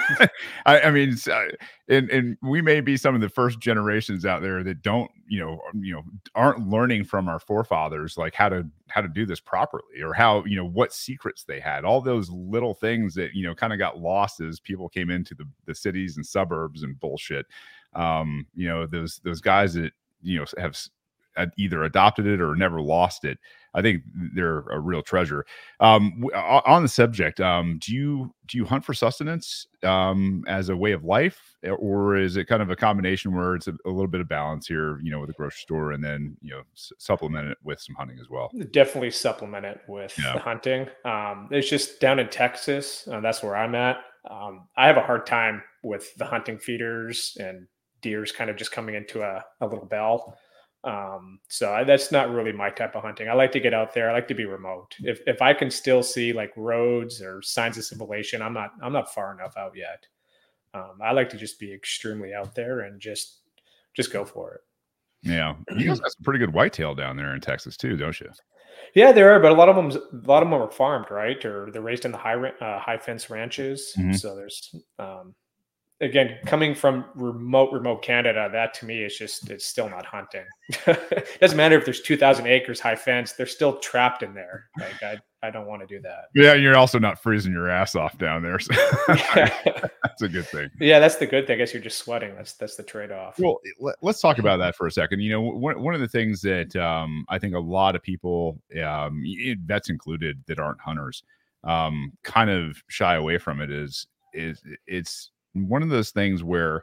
I, I mean, and and we may be some of the first generations out there that don't, you know, you know, aren't learning from our forefathers like how to how to do this properly, or how, you know, what secrets they had, all those little things that, you know, kind of got lost as people came into the the cities and suburbs and bullshit. Um, you know, those those guys that, you know, have either adopted it or never lost it. I think they're a real treasure. Um, on the subject, um, do you do you hunt for sustenance um, as a way of life, or is it kind of a combination where it's a, a little bit of balance here, you know, with a grocery store, and then, you know, s- supplement it with some hunting as well? Definitely supplement it with yeah. the hunting. Um, it's just down in Texas. Uh, that's where I'm at. Um, I have a hard time with the hunting feeders and deers kind of just coming into a, a little bell. Um, so I, that's not really my type of hunting. I like to get out there. I like to be remote. If if I can still see like roads or signs of civilization, I'm not I'm not far enough out yet. Um, I like to just be extremely out there and just just go for it. Yeah, you guys got some pretty good whitetail down there in Texas too, don't you? Yeah, there are, but a lot of them a lot of them are farmed, right? Or they're raised in the high uh, high fence ranches. Mm-hmm. So there's um, again, coming from remote, remote Canada, that to me is just, it's still not hunting. It doesn't matter if there's two thousand acres, high fence, they're still trapped in there. Like I, I don't want to do that. Yeah. You're also not freezing your ass off down there. So that's a good thing. Yeah. That's the good thing. I guess you're just sweating. That's, that's the trade-off. Well, let's talk about that for a second. You know, one, one of the things that um, I think a lot of people, um, vets included, that aren't hunters, um, kind of shy away from it is, is it's one of those things where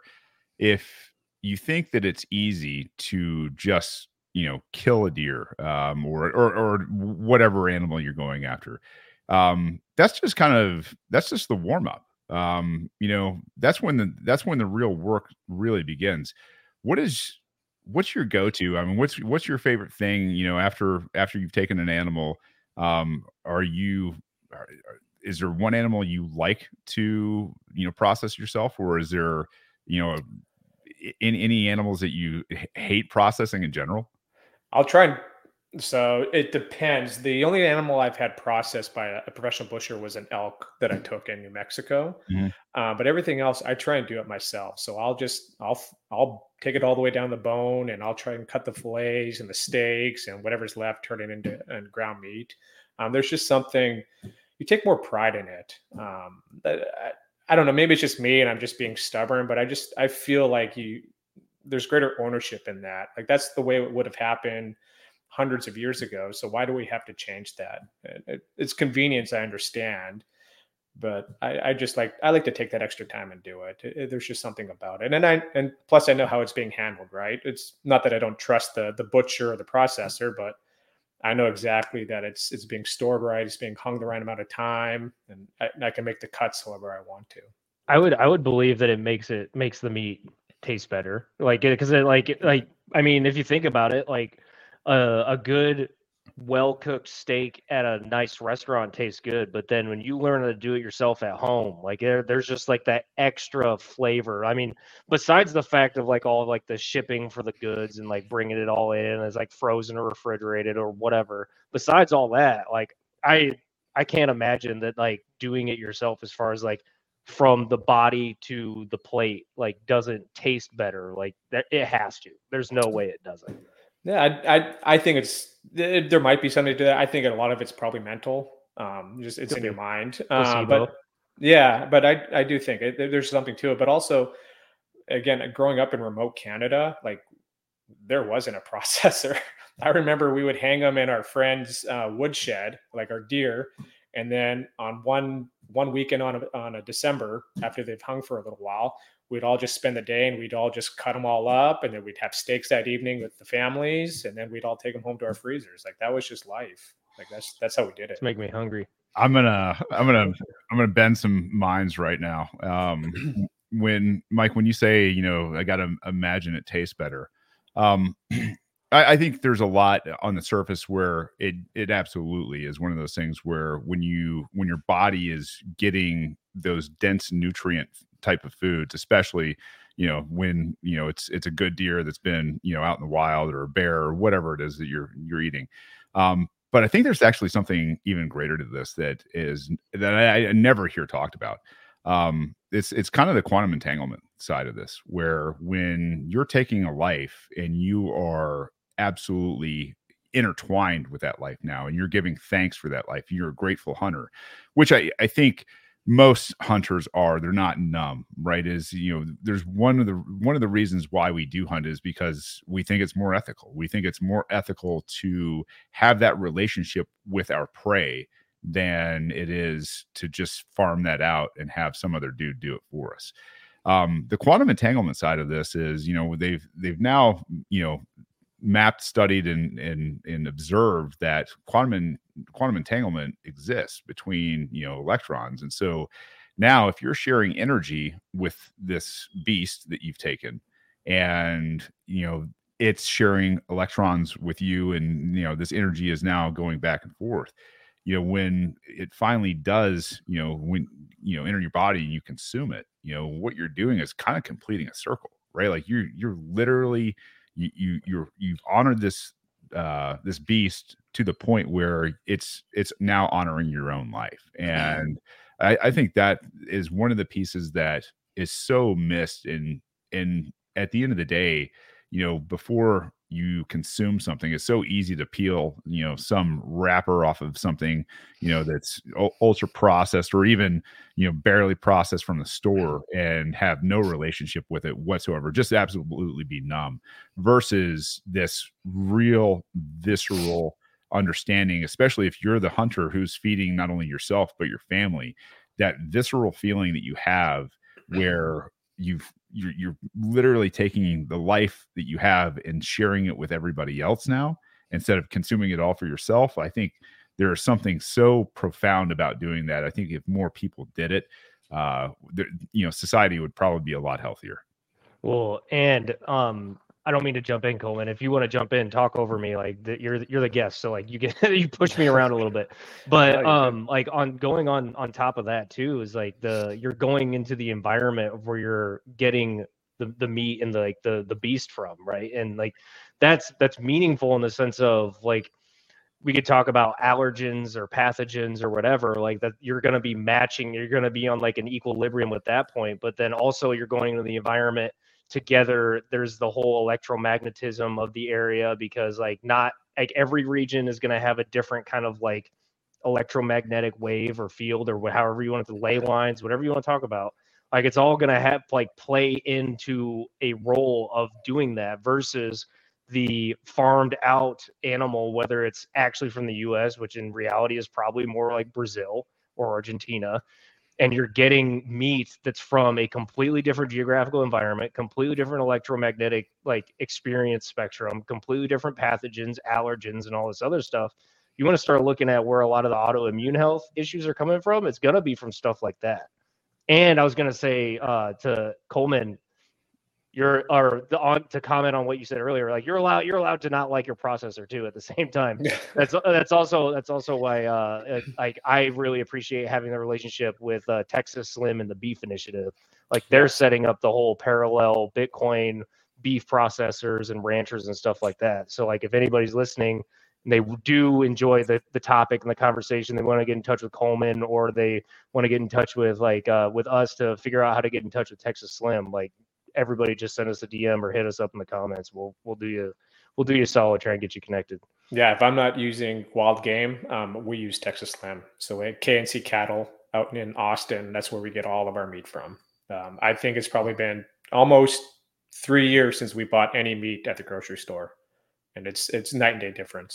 if you think that it's easy to just, you know, kill a deer, um, or, or, or whatever animal you're going after, um, that's just kind of, that's just the warm up. Um, you know, that's when the, that's when the real work really begins. What is, what's your go-to? I mean, what's, what's your favorite thing, you know, after, after you've taken an animal, um, are you, are, is there one animal you like to, you know, process yourself, or is there, you know, in any animals that you hate processing in general? I'll try and, so it depends. The only animal I've had processed by a, a professional butcher was an elk that I took in New Mexico. Mm-hmm. Uh, but everything else, I try and do it myself. So I'll just, I'll, I'll take it all the way down the bone, and I'll try and cut the fillets and the steaks and whatever's left, turn it into and ground meat. Um, there's just something, you take more pride in it. Um, I, I don't know, maybe it's just me and I'm just being stubborn, but I just, I feel like you, there's greater ownership in that. Like that's the way it would have happened hundreds of years ago. So why do we have to change that? It, it, it's convenience, I understand, but I, I just like, I like to take that extra time and do it. It, it. There's just something about it. And I, and plus I know how it's being handled, right? It's not that I don't trust the, the butcher or the processor, but I know exactly that it's, it's being stored right. It's being hung the right amount of time, and I, I can make the cuts however I want to. I would, I would believe that it makes it, makes the meat taste better. Like, cause it like, like, I mean, if you think about it, like, Uh, a good, well-cooked steak at a nice restaurant tastes good, but then when you learn how to do it yourself at home, like there, there's just like that extra flavor. I mean, besides the fact of like all of, like the shipping for the goods and like bringing it all in as like frozen or refrigerated or whatever, besides all that, like I, I can't imagine that like doing it yourself, as far as like from the body to the plate, like doesn't taste better. Like that, it has to. There's no way it doesn't. Yeah, I, I I think it's it, there might be something to that. I think a lot of it's probably mental. Um, just it's in your mind. Uh, but yeah, but I I do think it, there's something to it. But also, again, growing up in remote Canada, like there wasn't a processor. I remember we would hang them in our friend's uh, woodshed, like our deer, and then on one one weekend on a, on a December, after they've hung for a little while, we'd all just spend the day and we'd all just cut them all up, and then we'd have steaks that evening with the families, and then we'd all take them home to our freezers. Like that was just life. Like that's that's how we did it. It's making me hungry. I'm gonna I'm gonna I'm gonna bend some minds right now. Um, when Mike, when you say, you know, I gotta imagine it tastes better. Um, I, I think there's a lot on the surface where it it absolutely is one of those things where when you when your body is getting those dense nutrient type of foods, especially, you know, when, you know, it's it's a good deer that's been, you know, out in the wild, or a bear, or whatever it is that you're you're eating. Um, but I think there's actually something even greater to this that is that I, I never hear talked about. Um, it's it's kind of the quantum entanglement side of this, where when you're taking a life and you are absolutely intertwined with that life now, and you're giving thanks for that life, you're a grateful hunter, which I, I think most hunters are. They're not numb, right? Is, you know, there's one of the one of the reasons why we do hunt is because we think it's more ethical. We think it's more ethical to have that relationship with our prey than it is to just farm that out and have some other dude do it for us. Um, the quantum entanglement side of this is, you know, they've they've now, you know, mapped, studied, and and and observed that quantum quantum entanglement exists between, you know, electrons. And so now if you're sharing energy with this beast that you've taken, and, you know, it's sharing electrons with you, and, you know, this energy is now going back and forth, you know, when it finally does, you know, when, you know, enter your body and you consume it, you know, what you're doing is kind of completing a circle, right? Like you're you're literally you you you're you've honored this uh this beast to the point where it's it's now honoring your own life. And I, I think that is one of the pieces that is so missed. And and at the end of the day, you know, before you consume something, it's so easy to peel, you know, some wrapper off of something, you know, that's ultra processed or even, you know, barely processed from the store and have no relationship with it whatsoever. Just absolutely be numb versus this real visceral understanding, especially if you're the hunter who's feeding not only yourself, but your family, that visceral feeling that you have where you've you're, you're literally taking the life that you have and sharing it with everybody else now instead of consuming it all for yourself. I think there's something so profound about doing that. I think if more people did it, uh, there, you know, society would probably be a lot healthier. Well, and um, I don't mean to jump in, Coleman. If you want to jump in, talk over me. Like the, you're you're the guest, so like you get you push me around a little bit. But um, like on going on on top of that too is like the you're going into the environment where you're getting the, the meat and the like the the beast from, right? And like that's that's meaningful in the sense of like we could talk about allergens or pathogens or whatever, like that you're going to be matching, you're going to be on like an equilibrium at that point. But then also you're going into the environment together. There's the whole electromagnetism of the area because like not like every region is going to have a different kind of like electromagnetic wave or field or however you want to ley lines, whatever you want to talk about. Like it's all going to have like play into a role of doing that versus the farmed out animal, whether it's actually from the U S, which in reality is probably more like Brazil or Argentina, and you're getting meat that's from a completely different geographical environment, completely different electromagnetic like experience spectrum, completely different pathogens, allergens, and all this other stuff. You want to start looking at where a lot of the autoimmune health issues are coming from. It's going to be from stuff like that. And I was going to say uh, to Coleman, you're or the on to comment on what you said earlier, like you're allowed you're allowed to not like your processor too at the same time. That's that's also that's also why uh like I really appreciate having the relationship with uh, Texas Slim and the Beef Initiative. Like they're yes. setting up the whole parallel Bitcoin beef processors and ranchers and stuff like that. So like if anybody's listening and they do enjoy the the topic and the conversation, they want to get in touch with Coleman or they want to get in touch with like uh with us to figure out how to get in touch with Texas Slim, like everybody just send us a D M or hit us up in the comments. We'll we'll do you we'll do you a solid, try and get you connected. Yeah, if I'm not using Wild Game, um, we use Texas Slim. So at K N C Cattle out in Austin, that's where we get all of our meat from. Um, I think it's probably been almost three years since we bought any meat at the grocery store, and it's it's night and day difference.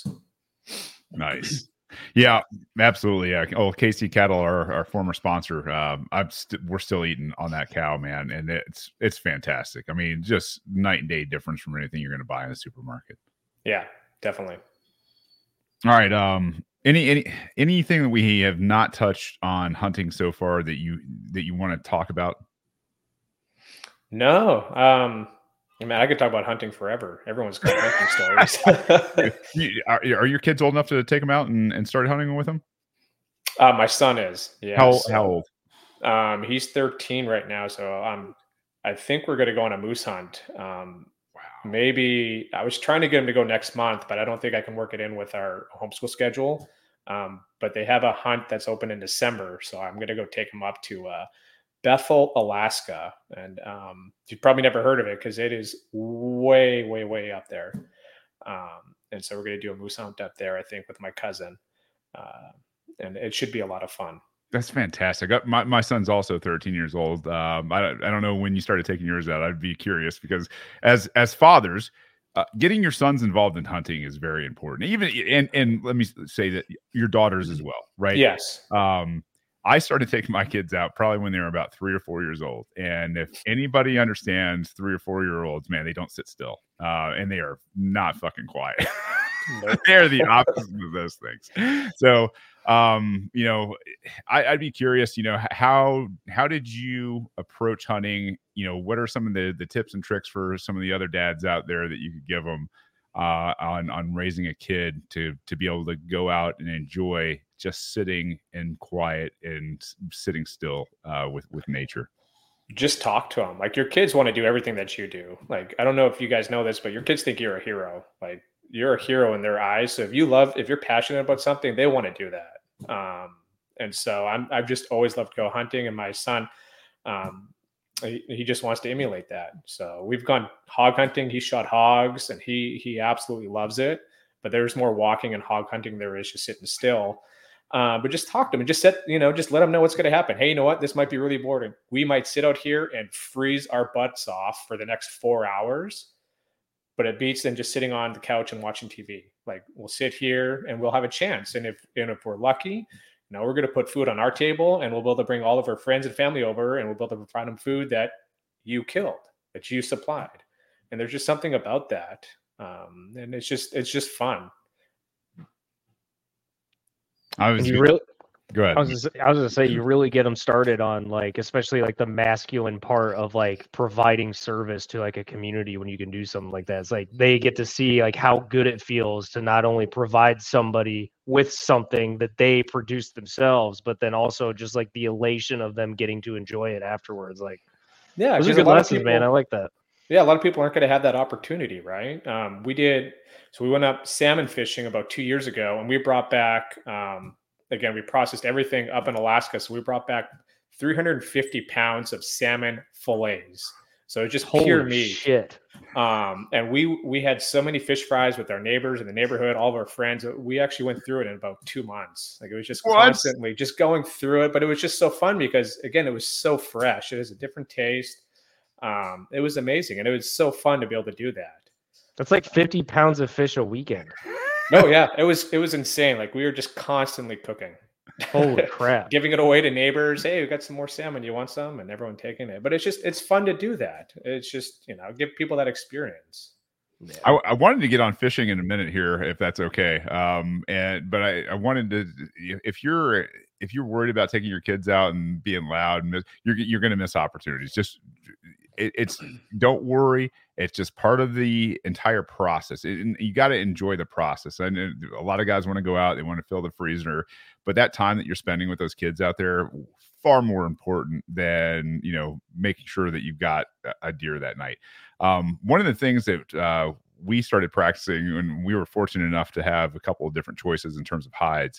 Nice. Yeah, absolutely. Yeah. Oh, K C Cattle, our, our former sponsor. Um, I'm st- we're still eating on that cow, man, and it's it's fantastic. I mean, just night and day difference from anything you're going to buy in the supermarket. Yeah, definitely. All right. Um, any any anything that we have not touched on hunting so far that you that you want to talk about? No. Um, I mean, I could talk about hunting forever. Everyone's got hunting stories. are, are your kids old enough to take them out and, and start hunting with them? Uh, my son is. Yeah. How, so, how old? Um, he's thirteen right now. So um, I think we're going to go on a moose hunt. Um, wow. Maybe I was trying to get him to go next month, but I don't think I can work it in with our homeschool schedule. Um, but they have a hunt that's open in December. So I'm going to go take him up to uh, Bethel, Alaska. And um, you've probably never heard of it because it is way, way, way up there. Um, and so we're going to do a moose hunt up there, I think, with my cousin. Uh, and it should be a lot of fun. That's fantastic. My my son's also thirteen years old. Um, I, I don't know when you started taking yours out. I'd be curious because as as fathers, uh, getting your sons involved in hunting is very important. Even and and let me say that your daughters as well, right? Yes. Um, I started taking my kids out probably when they were about three or four years old. And if anybody understands three or four year olds, man, they don't sit still. Uh, and they are not fucking quiet. They're the opposite of those things. So, um, you know, I, I'd be curious, you know, how, how did you approach hunting? You know, what are some of the, the tips and tricks for some of the other dads out there that you could give them uh, on, on raising a kid to, to be able to go out and enjoy just sitting in quiet and sitting still uh, with, with nature? Just talk to them. Like your kids want to do everything that you do. Like, I don't know if you guys know this, but your kids think you're a hero. Like you're a hero in their eyes. So if you love, if you're passionate about something, they want to do that. Um, and so I'm, I've just always loved to go hunting. And my son, um, he, he just wants to emulate that. So we've gone hog hunting. He shot hogs, and he he absolutely loves it. But there's more walking and hog hunting than there is just sitting still. Uh, but just talk to him and just set, you know, just let him know what's going to happen. Hey, you know what? This might be really boring. We might sit out here and freeze our butts off for the next four hours. But it beats than just sitting on the couch and watching T V. Like, we'll sit here and we'll have a chance. And if and if we're lucky, you know, we're going to put food on our table, and we'll be able to bring all of our friends and family over, and we'll be able to provide them food that you killed, that you supplied. And there's just something about that. Um, and it's just it's just fun. I was you really Go ahead. I was just, I was gonna say you really get them started on like, especially like the masculine part of like providing service to like a community when you can do something like that. It's like they get to see like how good it feels to not only provide somebody with something that they produce themselves, but then also just like the elation of them getting to enjoy it afterwards. Like, yeah, those are good lessons, people, man. I like that. Yeah, a lot of people aren't going to have that opportunity, right? Um, we did. So we went up salmon fishing about two years ago, and we brought back. Um, Again, we processed everything up in Alaska. So we brought back three hundred fifty pounds of salmon fillets. So it's just Holy pure meat. Shit. Um, and we we had so many fish fries with our neighbors in the neighborhood, all of our friends. We actually went through it in about two months. Like, it was just what? constantly just going through it. But it was just so fun because, again, it was so fresh. It has a different taste. Um, it was amazing. And it was so fun to be able to do that. That's like fifty pounds of fish a weekend. No, yeah, it was it was insane. Like, we were just constantly cooking. Holy crap. Giving it away to neighbors. Hey, we got some more salmon. You want some? And everyone taking it. But it's just, it's fun to do that. It's just, you know, give people that experience. Yeah. I, I wanted to get on fishing in a minute here, if that's okay. Um, and but I, I wanted to, if you're if you're worried about taking your kids out and being loud, and you're you're going to miss opportunities. Just it, it's don't worry. It's just part of the entire process. It, you got to enjoy the process. And a lot of guys want to go out, they want to fill the freezer, but that time that you're spending with those kids out there, far more important than, you know, making sure that you've got a deer that night. Um, one of the things that uh, we started practicing, and we were fortunate enough to have a couple of different choices in terms of hides.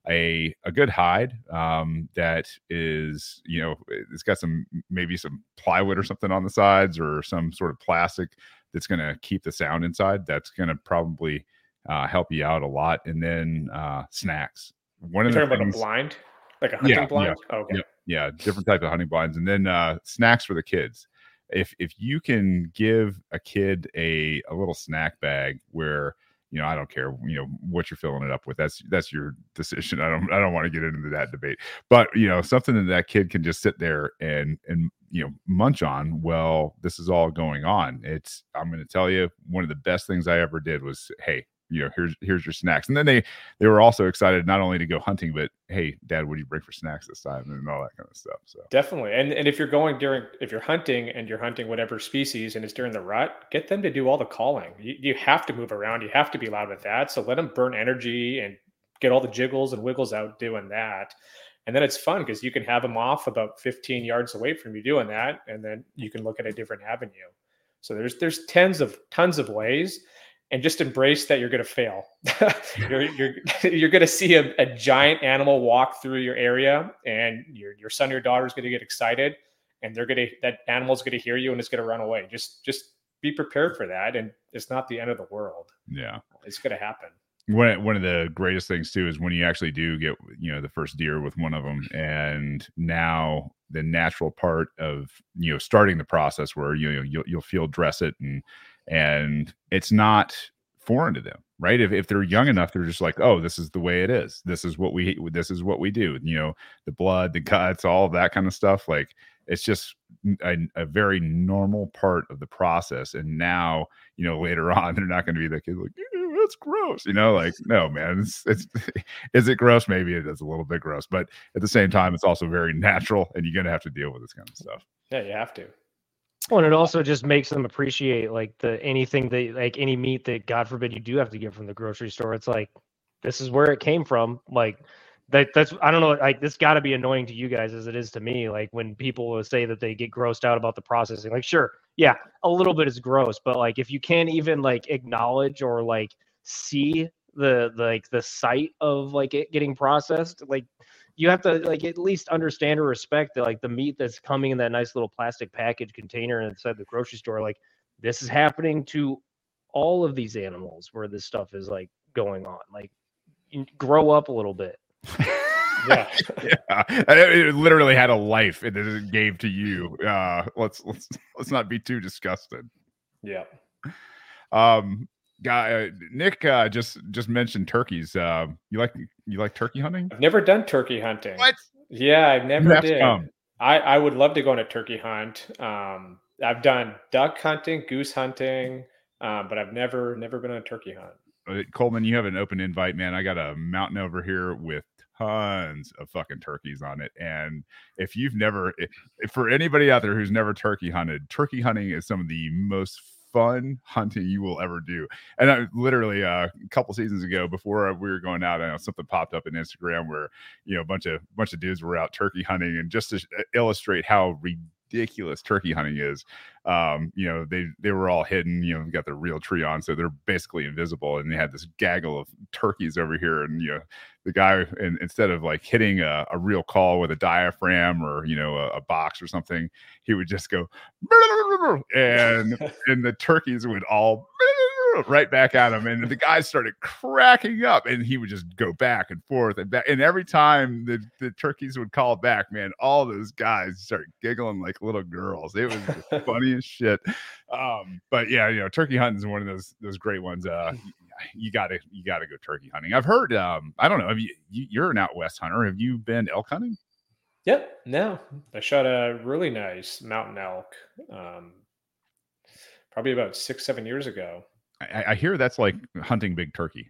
A a good hide um, that is, you know, it's got some, maybe some plywood or something on the sides, or some sort of plastic that's going to keep the sound inside. That's going to probably uh, help you out a lot. And then uh, snacks. One You're of the talking things, about a blind, like a hunting yeah, blind. Yeah, oh, okay. Yeah, yeah, different type of hunting blinds, and then uh, snacks for the kids. If if you can give a kid a a little snack bag where, you know, I don't care, you know, what you're filling it up with. That's that's your decision. I don't I don't want to get into that debate. But, you know, something that that kid can just sit there and and you know munch on. Well, this is all going on. It's I'm going to tell you, one of the best things I ever did was, hey, you know, here's here's your snacks. And then they they were also excited not only to go hunting, but hey, Dad, what do you bring for snacks this time, and all that kind of stuff. So definitely. And and if you're going during, if you're hunting and you're hunting whatever species and it's during the rut, get them to do all the calling. You, you have to move around. You have to be loud with that. So let them burn energy and get all the jiggles and wiggles out doing that. And then it's fun because you can have them off about fifteen yards away from you doing that, and then you can look at a different avenue. So there's there's tens of tons of ways. And just embrace that you're going to fail. you're you're you're going to see a, a giant animal walk through your area, and your your son or your daughter is going to get excited, and they're going to that animal's going to hear you and it's going to run away. Just just be prepared for that, and it's not the end of the world. Yeah, it's going to happen. One one of the greatest things too is when you actually do get, you know, the first deer with one of them, and now the natural part of, you know, starting the process where, you know, you'll you'll field dress it, and and it's not foreign to them, right? If if they're young enough, they're just like, oh, this is the way it is. This is what we this is what we do. You know, the blood, the guts, all of that kind of stuff. Like, it's just a, a very normal part of the process. And now, you know, later on, they're not going to be the kid like, that's gross. You know, like, no, man, it's, it's is it gross? Maybe it is a little bit gross, but at the same time, it's also very natural, and you're going to have to deal with this kind of stuff. Yeah, you have to. Well, and it also just makes them appreciate like the anything that, like any meat that God forbid you do have to get from the grocery store. It's like, this is where it came from. Like that that's I don't know, like this got to be annoying to you guys as it is to me. Like when people will say that they get grossed out about the processing, like, sure, yeah, a little bit is gross, but like if you can't even like acknowledge or like see the, the like the sight of like it getting processed, like you have to like at least understand or respect that like the meat that's coming in that nice little plastic package container inside the grocery store. Like this is happening to all of these animals where this stuff is like going on. Like you grow up a little bit. Yeah. Yeah. It literally had a life and it gave to you. Uh, let's let's let's not be too disgusted. Yeah. Um, guy, uh, Nick uh, just just mentioned turkeys. Uh, you like you like turkey hunting? I've never done turkey hunting. What? Yeah, I've never You have to did. come. I I would love to go on a turkey hunt. Um, I've done duck hunting, goose hunting, um, but I've never never been on a turkey hunt. Uh, Coleman, you have an open invite, man. I got a mountain over here with tons of fucking turkeys on it. And if you've never, if, for anybody out there who's never turkey hunted, turkey hunting is some of the most fun hunting you will ever do. And I literally uh, a couple seasons ago, before we were going out, I know something popped up in Instagram where, you know, a bunch of bunch of dudes were out turkey hunting, and just to illustrate how ridiculous turkey hunting is, um, you know, they they were all hidden, you know, got their real tree on, so they're basically invisible, and they had this gaggle of turkeys over here, and you know, the guy, and instead of like hitting a, a real call with a diaphragm or you know a, a box or something, he would just go and and the turkeys would all right back at him, and the guys started cracking up, and he would just go back and forth and back, and every time the, the turkeys would call back, man, all those guys started giggling like little girls. It was the funniest shit. Um, but yeah, you know, turkey hunting is one of those those great ones. Uh, you gotta you gotta go turkey hunting. I've heard. Um, I don't know. Have you, you you're an out west hunter? Have you been elk hunting? Yep. No, I shot a really nice mountain elk. Um, probably about six seven years ago. I, I hear that's like hunting big turkey.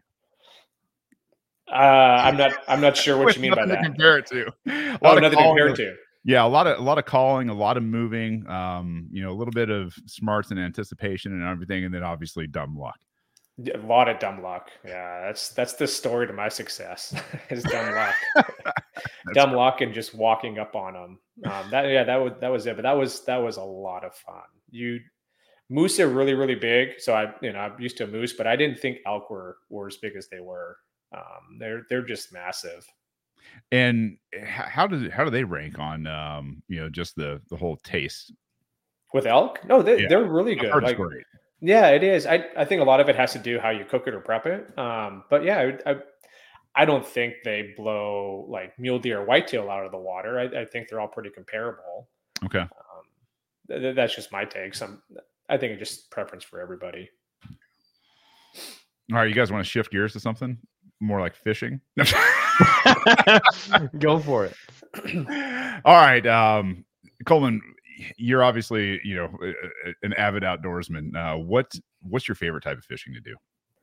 Uh, I'm not. I'm not sure what you mean by Nothing that. to compare it to. A Oh, lot of nothing to calling, compare it to. yeah, a lot of a lot of calling, a lot of moving. Um, you know, a little bit of smarts and anticipation and everything, and then obviously dumb luck. A lot of dumb luck. Yeah, that's that's the story to my success is dumb luck. Dumb cool. luck and just walking up on them. Um, that yeah, that was that was it. But that was that was a lot of fun. You moose are really really big, so I you know I'm used to moose, but I didn't think elk were were as big as they were. Um, they're they're just massive. And how does how do they rank on um, you know, just the the whole taste With elk? No, they yeah. they're really I've good. heard it's Like great. yeah, it is. I I think a lot of it has to do how you cook it or prep it. Um, but yeah, I, I I don't think they blow like mule deer or whitetail out of the water. I, I think they're all pretty comparable. Okay. Um, th- that's just my take. Some, I think it's just preference for everybody. All right, you guys want to shift gears to something more like fishing? Go for it. All right, um, Coleman, you're obviously you know an avid outdoorsman. Uh, what what's your favorite type of fishing to do?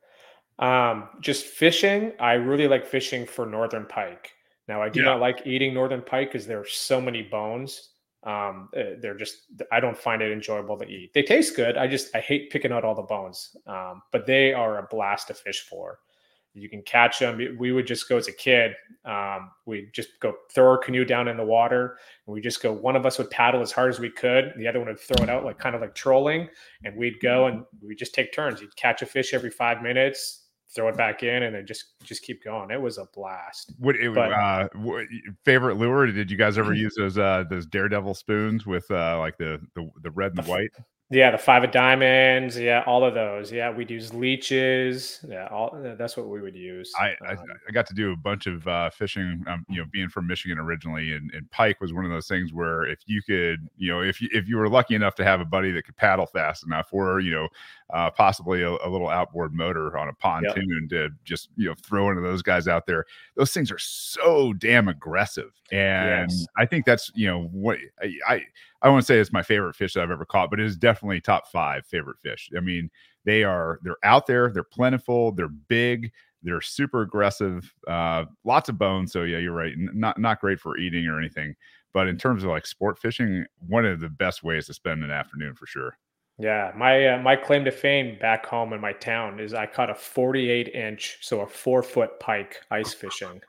Um, just fishing. I really like fishing for northern pike. Now, I do Yeah. not like eating northern pike because there are so many bones. Um, uh, they're just, I don't find it enjoyable to eat. They taste good. I just, I hate picking out all the bones. Um, but they are a blast to fish for. You can catch them. We would just go as a kid. Um, we'd just go throw our canoe down in the water, and we just go. One of us would paddle as hard as we could. The other one would throw it out, like kind of like trolling, and we'd go and we just take turns. You'd catch a fish every five minutes, throw it back in, and then just just keep going. It was a blast. What, it, But- uh, what favorite lure? Did you guys ever use those uh, those Daredevil spoons with uh, like the, the the red and the white? Yeah, the five of diamonds. Yeah, all of those. Yeah, we'd use leeches. Yeah, all that's what we would use. I, I Um, I got to do a bunch of uh, fishing. Um, you know, being from Michigan originally, and, and pike was one of those things where if you could, you know, if you if you were lucky enough to have a buddy that could paddle fast enough, or you know, uh, possibly a, a little outboard motor on a pontoon to just you know throw into those guys out there. Those things are so damn aggressive, and Yes. I think that's you know what I. I I won't say it's my favorite fish that I've ever caught, but it is definitely top five favorite fish. I mean, they are they're out there, they're plentiful, they're big, they're super aggressive, uh, lots of bones. So yeah, you're right. N- Not not great for eating or anything, but in terms of like sport fishing, one of the best ways to spend an afternoon for sure. Yeah, my uh, my claim to fame back home in my town is I caught a forty-eight inch, so a four foot pike ice fishing.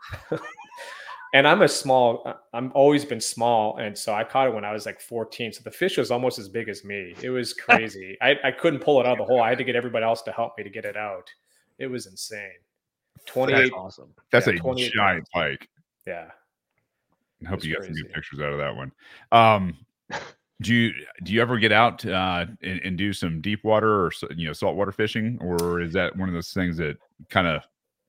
And I'm a small, uh, I'm always been small. And so I caught it when I was like fourteen. So the fish was almost as big as me. It was crazy. I, I couldn't pull it out of the hole. I had to get everybody else to help me to get it out. It was insane. twenty-eight. That's awesome. That's Yeah, a twenty-eight giant pike. Yeah. I hope It's you got some crazy. good pictures out of that one. Um, do you do you ever get out uh, and, and do some deep water or you know saltwater fishing, or is that one of those things that kind of?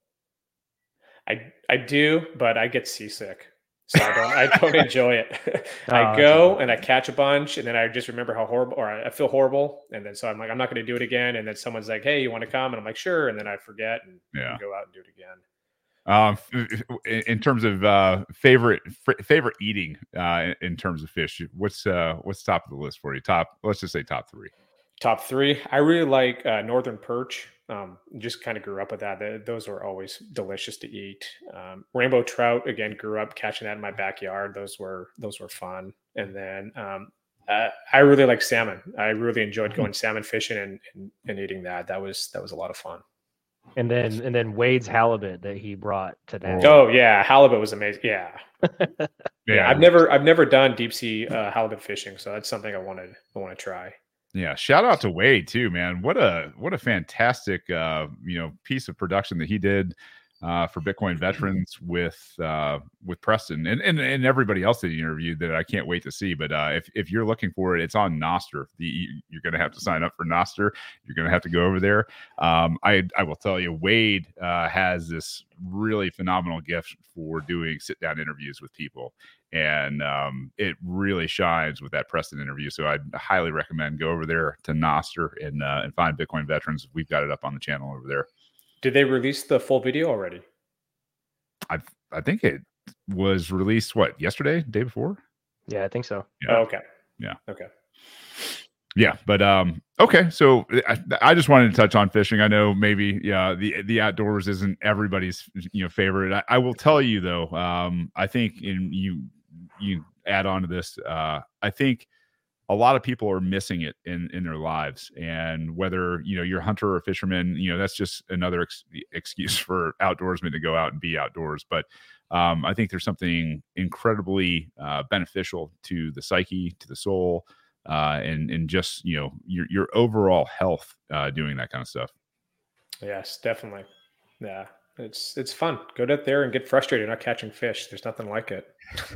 I I do, but I get seasick, so I don't I don't enjoy it. I Oh, that's go okay. and I catch a bunch, and then I just remember how horrible, or I I feel horrible, and then so I'm like, I'm not going to do it again. And then someone's like, "Hey, you want to come?" And I'm like, "Sure." And then I forget and, Yeah. and go out and do it again. Um, f- f- in in terms of uh, favorite f- favorite eating uh, in- in terms of fish, what's uh, what's top of the list for you? Top, let's just say top three. Top three, I really like uh, northern perch. Um, just kind of grew up with that. Th- Those were always delicious to eat. Um, rainbow trout, again, grew up catching that in my backyard. Those were those were fun. And then um, uh, I really like salmon. I really enjoyed going salmon fishing and, and and eating that. That was that was a lot of fun. And then and then Wade's halibut that he brought to that. Oh yeah, halibut was amazing. Yeah, Yeah, yeah. I've never I've never done deep sea uh, halibut fishing, so that's something I wanted I want to try. yeah. Shout out to Wade too, man. What a what a fantastic uh, you know piece of production that he did uh, for Bitcoin veterans with uh, with Preston and, and and everybody else that he interviewed that I can't wait to see. But uh, if if you're looking for it, it's on Nostr. The, you're going to have to sign up for Nostr. You're going to have to go over there. Um, I I will tell you, Wade uh, has this really phenomenal gift for doing sit down interviews with people. And um, it really shines with that Preston interview. So I'd highly recommend go over there to Nostr and uh, and find Bitcoin veterans. We've got it up on the channel over there. Did they release the full video already? I I think it was released what yesterday, day before. Yeah, I think so. Yeah. Oh, okay. Yeah. Okay. Yeah, but um, okay. So I, I just wanted to touch on fishing. I know maybe yeah, the the outdoors isn't everybody's you know favorite. I, I will tell you though, um, I think in you you add on to this, uh, I think a lot of people are missing it in in their lives, and whether you know you're a hunter or a fisherman, you know that's just another ex- excuse for outdoorsmen to go out and be outdoors. But um, I think there's something incredibly uh, beneficial to the psyche, to the soul. Uh, and and just you know your your overall health uh, doing that kind of stuff. Yes, definitely. Yeah, it's it's fun. Go out there and get frustrated not catching fish. There's nothing like it.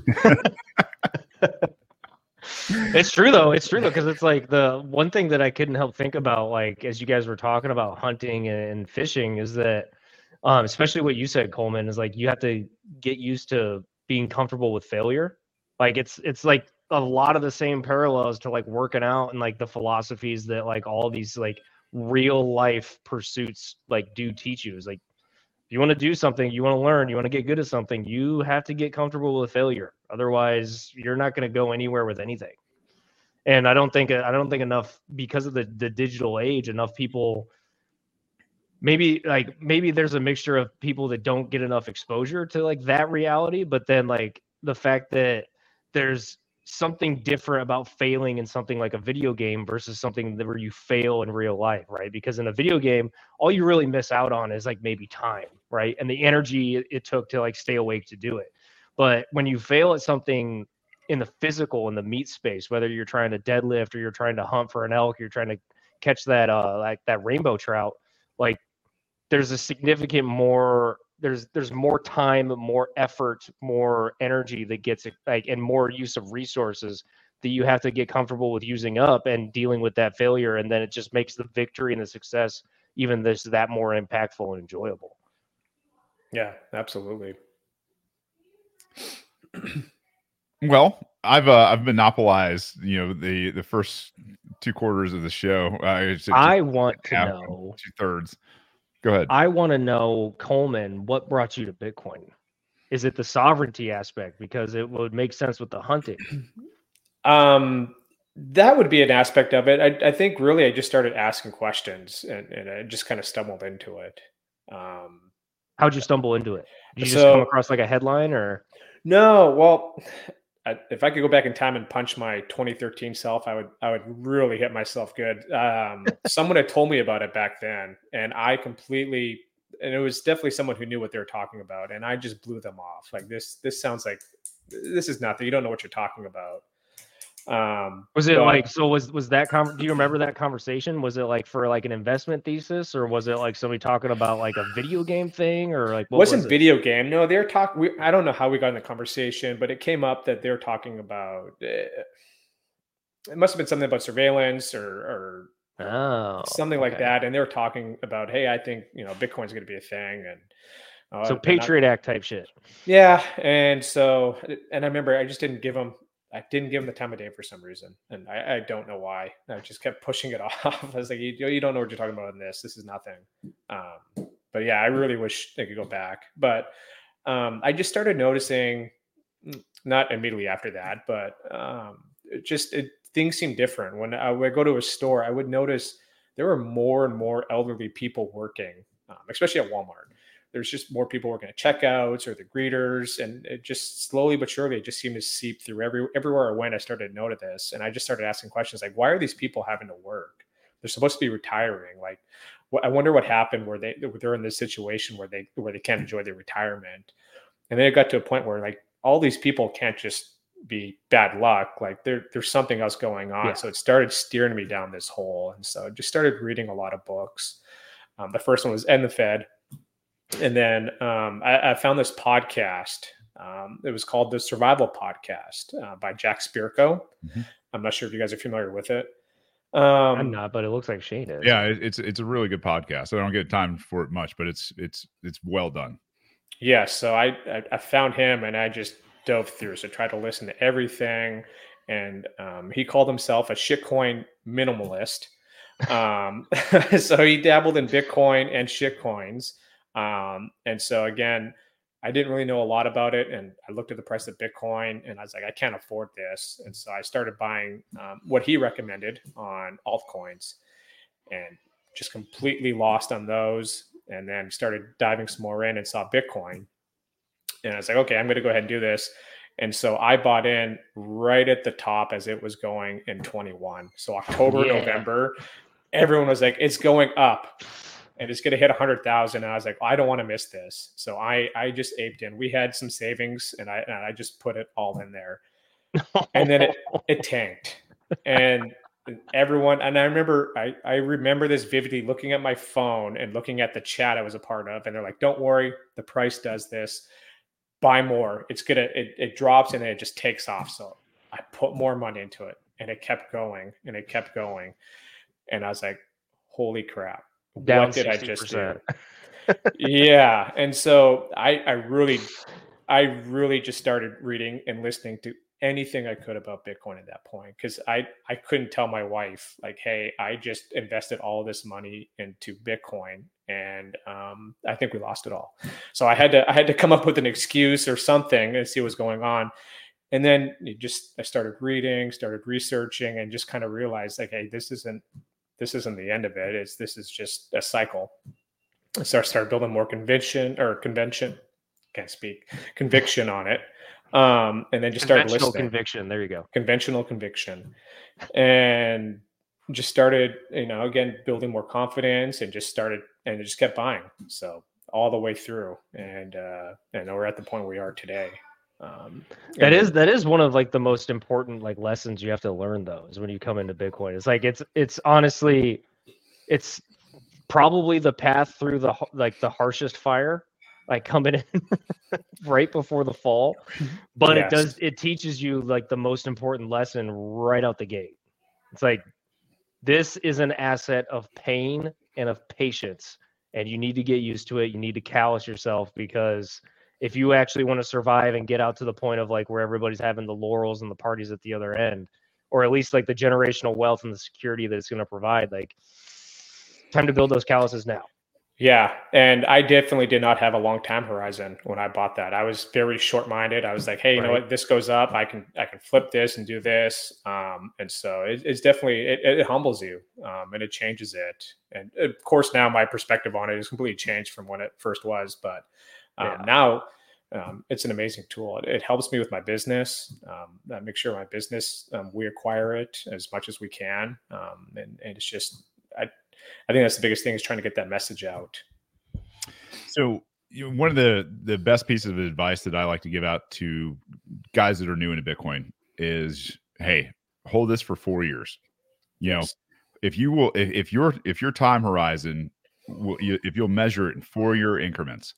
It's true though. It's true though, because it's like the one thing that I couldn't help think about, like as you guys were talking about hunting and fishing, is that, um, especially what you said, Coleman, is like you have to get used to being comfortable with failure. Like it's it's like a lot of the same parallels to like working out and like the philosophies that like all these like real life pursuits like do teach you. Is like if you want to do something, you want to learn, you want to get good at something, you have to get comfortable with failure. Otherwise, you're not going to go anywhere with anything. And I don't think I don't think enough, because of the the digital age, enough people, maybe like maybe there's a mixture of people that don't get enough exposure to like that reality, but then like the fact that there's something different about failing in something like a video game versus something that where you fail in real life, right? Because in a video game, all you really miss out on is like maybe time, right? And the energy it, it took to like stay awake to do it. But when you fail at something in the physical, in the meat space, whether you're trying to deadlift or you're trying to hunt for an elk, you're trying to catch that uh like that rainbow trout, like there's a significant more there's there's more time, more effort, more energy that gets like, and more use of resources that you have to get comfortable with using up and dealing with that failure, and then it just makes the victory and the success even this that more impactful and enjoyable. Yeah, absolutely. Well, I've uh, I've monopolized you know the the first two quarters of the show. Uh, I want to know two thirds. Go ahead. I want to know, Coleman, what brought you to Bitcoin? Is it the sovereignty aspect? Because it would make sense with the hunting. Um, that would be an aspect of it. I, I think really I just started asking questions and, and I just kind of stumbled into it. Um, How'd you stumble into it? Did you so, just come across like a headline or? No, well, I, if I could go back in time and punch my twenty thirteen self, I would I would really hit myself good. Um, someone had told me about it back then, and I completely, and it was definitely someone who knew what they were talking about, and I just blew them off. Like this, this sounds like this is nothing. You don't know what you're talking about. Um, was it but, like, so was, was that, con- do you remember that conversation? Was it like for like an investment thesis, or was it like somebody talking about like a video game thing, or like what wasn't was it? video game. No, they're talking. We, I don't know how we got in the conversation, but it came up that they're talking about, uh, it must have been something about surveillance or, or Oh, something like okay. that. And they were talking about, hey, I think, you know, Bitcoin's going to be a thing. And uh, So and Patriot I, Act type shit. Yeah. And so, and I remember I just didn't give them, I didn't give them the time of day for some reason. And I, I don't know why. I just kept pushing it off. I was like, you, you don't know what you're talking about in this. This is nothing. Um, but yeah, I really wish they could go back. But um, I just started noticing, not immediately after that, but um, it just it, things seemed different. When I would go to a store, I would notice there were more and more elderly people working, um, especially at Walmart. There's just more people working at checkouts or the greeters, and it just slowly but surely it just seemed to seep through every everywhere I went. I started to notice this, and I just started asking questions like, "Why are these people having to work? They're supposed to be retiring. Like, what, I wonder what happened where they they're in this situation where they where they can't enjoy their retirement." And then it got to a point where like all these people can't just be bad luck. Like there, there's something else going on. Yeah. So it started steering me down this hole, and so I just started reading a lot of books. Um, the first one was End the Fed. And then um, I, I found this podcast. Um, it was called the Survival Podcast uh, by Jack Spirko. Mm-hmm. I'm not sure if you guys are familiar with it. Um, I'm not, but it looks like Shane is. Yeah, it's it's a really good podcast. I don't get time for it much, but it's it's it's well done. Yeah, so I I, I found him and I just dove through. So I tried to listen to everything, and um, he called himself a shitcoin minimalist. Um, so he dabbled in Bitcoin and shitcoins. Um, and so again, I didn't really know a lot about it. And I looked at the price of Bitcoin and I was like, I can't afford this. And so I started buying um, what he recommended on altcoins and just completely lost on those. And then started diving some more in and saw Bitcoin. And I was like, okay, I'm going to go ahead and do this. And so I bought in right at the top as it was going in twenty-one. So October, yeah. November, everyone was like, it's going up. And it's going to hit one hundred thousand. And I was like, I don't want to miss this. So I I just aped in. We had some savings, and I and I just put it all in there. And then it, it tanked. And everyone, and I remember, I, I remember this vividly, looking at my phone and looking at the chat I was a part of. And they're like, don't worry, the price does this. Buy more. It's going to, it, it drops and then it just takes off. So I put more money into it, and it kept going and it kept going. And I was like, holy crap. Down what did sixty percent. I just do? Yeah. And so I, I really, I really just started reading and listening to anything I could about Bitcoin at that point. Cause I, I couldn't tell my wife like, hey, I just invested all this money into Bitcoin, and um, I think we lost it all. So I had to, I had to come up with an excuse or something and see what's going on. And then you just, I started reading, started researching, and just kind of realized like, hey, this isn't, this isn't the end of it. It's, this is just a cycle. So I started building more conviction or convention, can't speak, conviction on it. Um, and then just started listening. Conventional conviction. There you go. Conventional conviction. And just started, you know, again, building more confidence, and just started, and it just kept buying. So all the way through. And, uh, and we're at the point we are today. Um, that is that is one of like the most important like lessons you have to learn, though, is when you come into Bitcoin. It's like it's it's honestly it's probably the path through the like the harshest fire, like coming in right before the fall. But yes. it does it teaches you like the most important lesson right out the gate. It's like, this is an asset of pain and of patience, and you need to get used to it. You need to callous yourself, because if you actually want to survive and get out to the point of like where everybody's having the laurels and the parties at the other end, or at least like the generational wealth and the security that it's going to provide, like, time to build those calluses now. Yeah. And I definitely did not have a long time horizon when I bought that. I was very short-minded. I was like, hey, you right. know what, this goes up. I can, I can flip this and do this. Um, and so it, it's definitely, it, it humbles you um, and it changes it. And of course, now my perspective on it is completely changed from when it first was, but um, yeah. now um, it's an amazing tool. It, it helps me with my business. Um, I make sure my business, um, we acquire it as much as we can. Um, and, and it's just, I, I think that's the biggest thing, is trying to get that message out. So you know, one of the, the best pieces of advice that I like to give out to guys that are new into Bitcoin is, hey, hold this for four years. You know, if you will, if, if your if your time horizon, will, you, if you'll measure it in four year increments,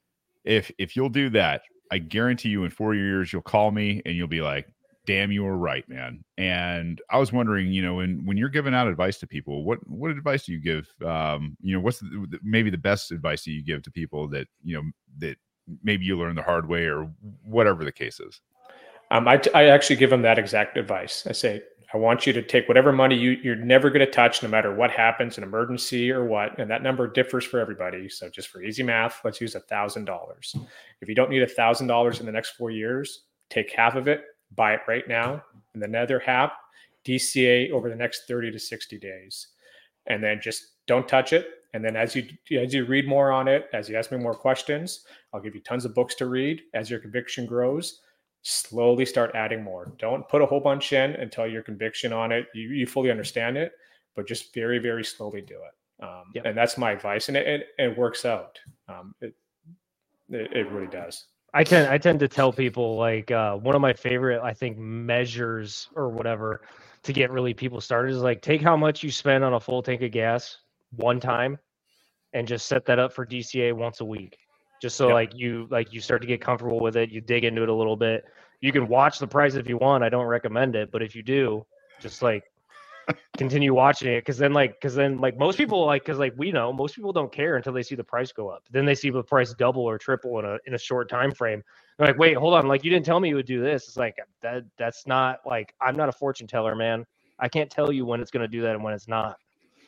if if you'll do that, I guarantee you, in four years, you'll call me and you'll be like, "Damn, you were right, man." And I was wondering, you know, when when you're giving out advice to people, what what advice do you give? Um, you know, what's the, maybe the best advice that you give to people that you know that maybe you learned the hard way or whatever the case is? Um, I, I actually give them that exact advice. I say, I want you to take whatever money you, you're never going to touch, no matter what happens, an emergency or what. And that number differs for everybody. So just for easy math, let's use a thousand dollars. If you don't need a thousand dollars in the next four years, take half of it, buy it right now. And the other half, D C A over the next thirty to sixty days. And then just don't touch it. And then as you as you read more on it, as you ask me more questions, I'll give you tons of books to read. As your conviction grows, slowly start adding more. Don't put a whole bunch in until your conviction on it, you, you fully understand it, but just very, very slowly do it. Um, yep. And that's my advice. And it, it, it works out. Um, it, it, it really does. I tend, I tend to tell people like uh, one of my favorite, I think, measures or whatever to get really people started is like, take how much you spend on a full tank of gas one time and just set that up for D C A once a week. Just so yep. like you like you start to get comfortable with it, you dig into it a little bit. You can watch the price if you want. I don't recommend it, but if you do, just like continue watching it, because then like because then like most people like because like we know most people don't care until they see the price go up. Then they see the price double or triple in a in a short time frame. They're like, wait, hold on, like you didn't tell me you would do this. It's like that that's not like I'm not a fortune teller, man. I can't tell you when it's going to do that and when it's not.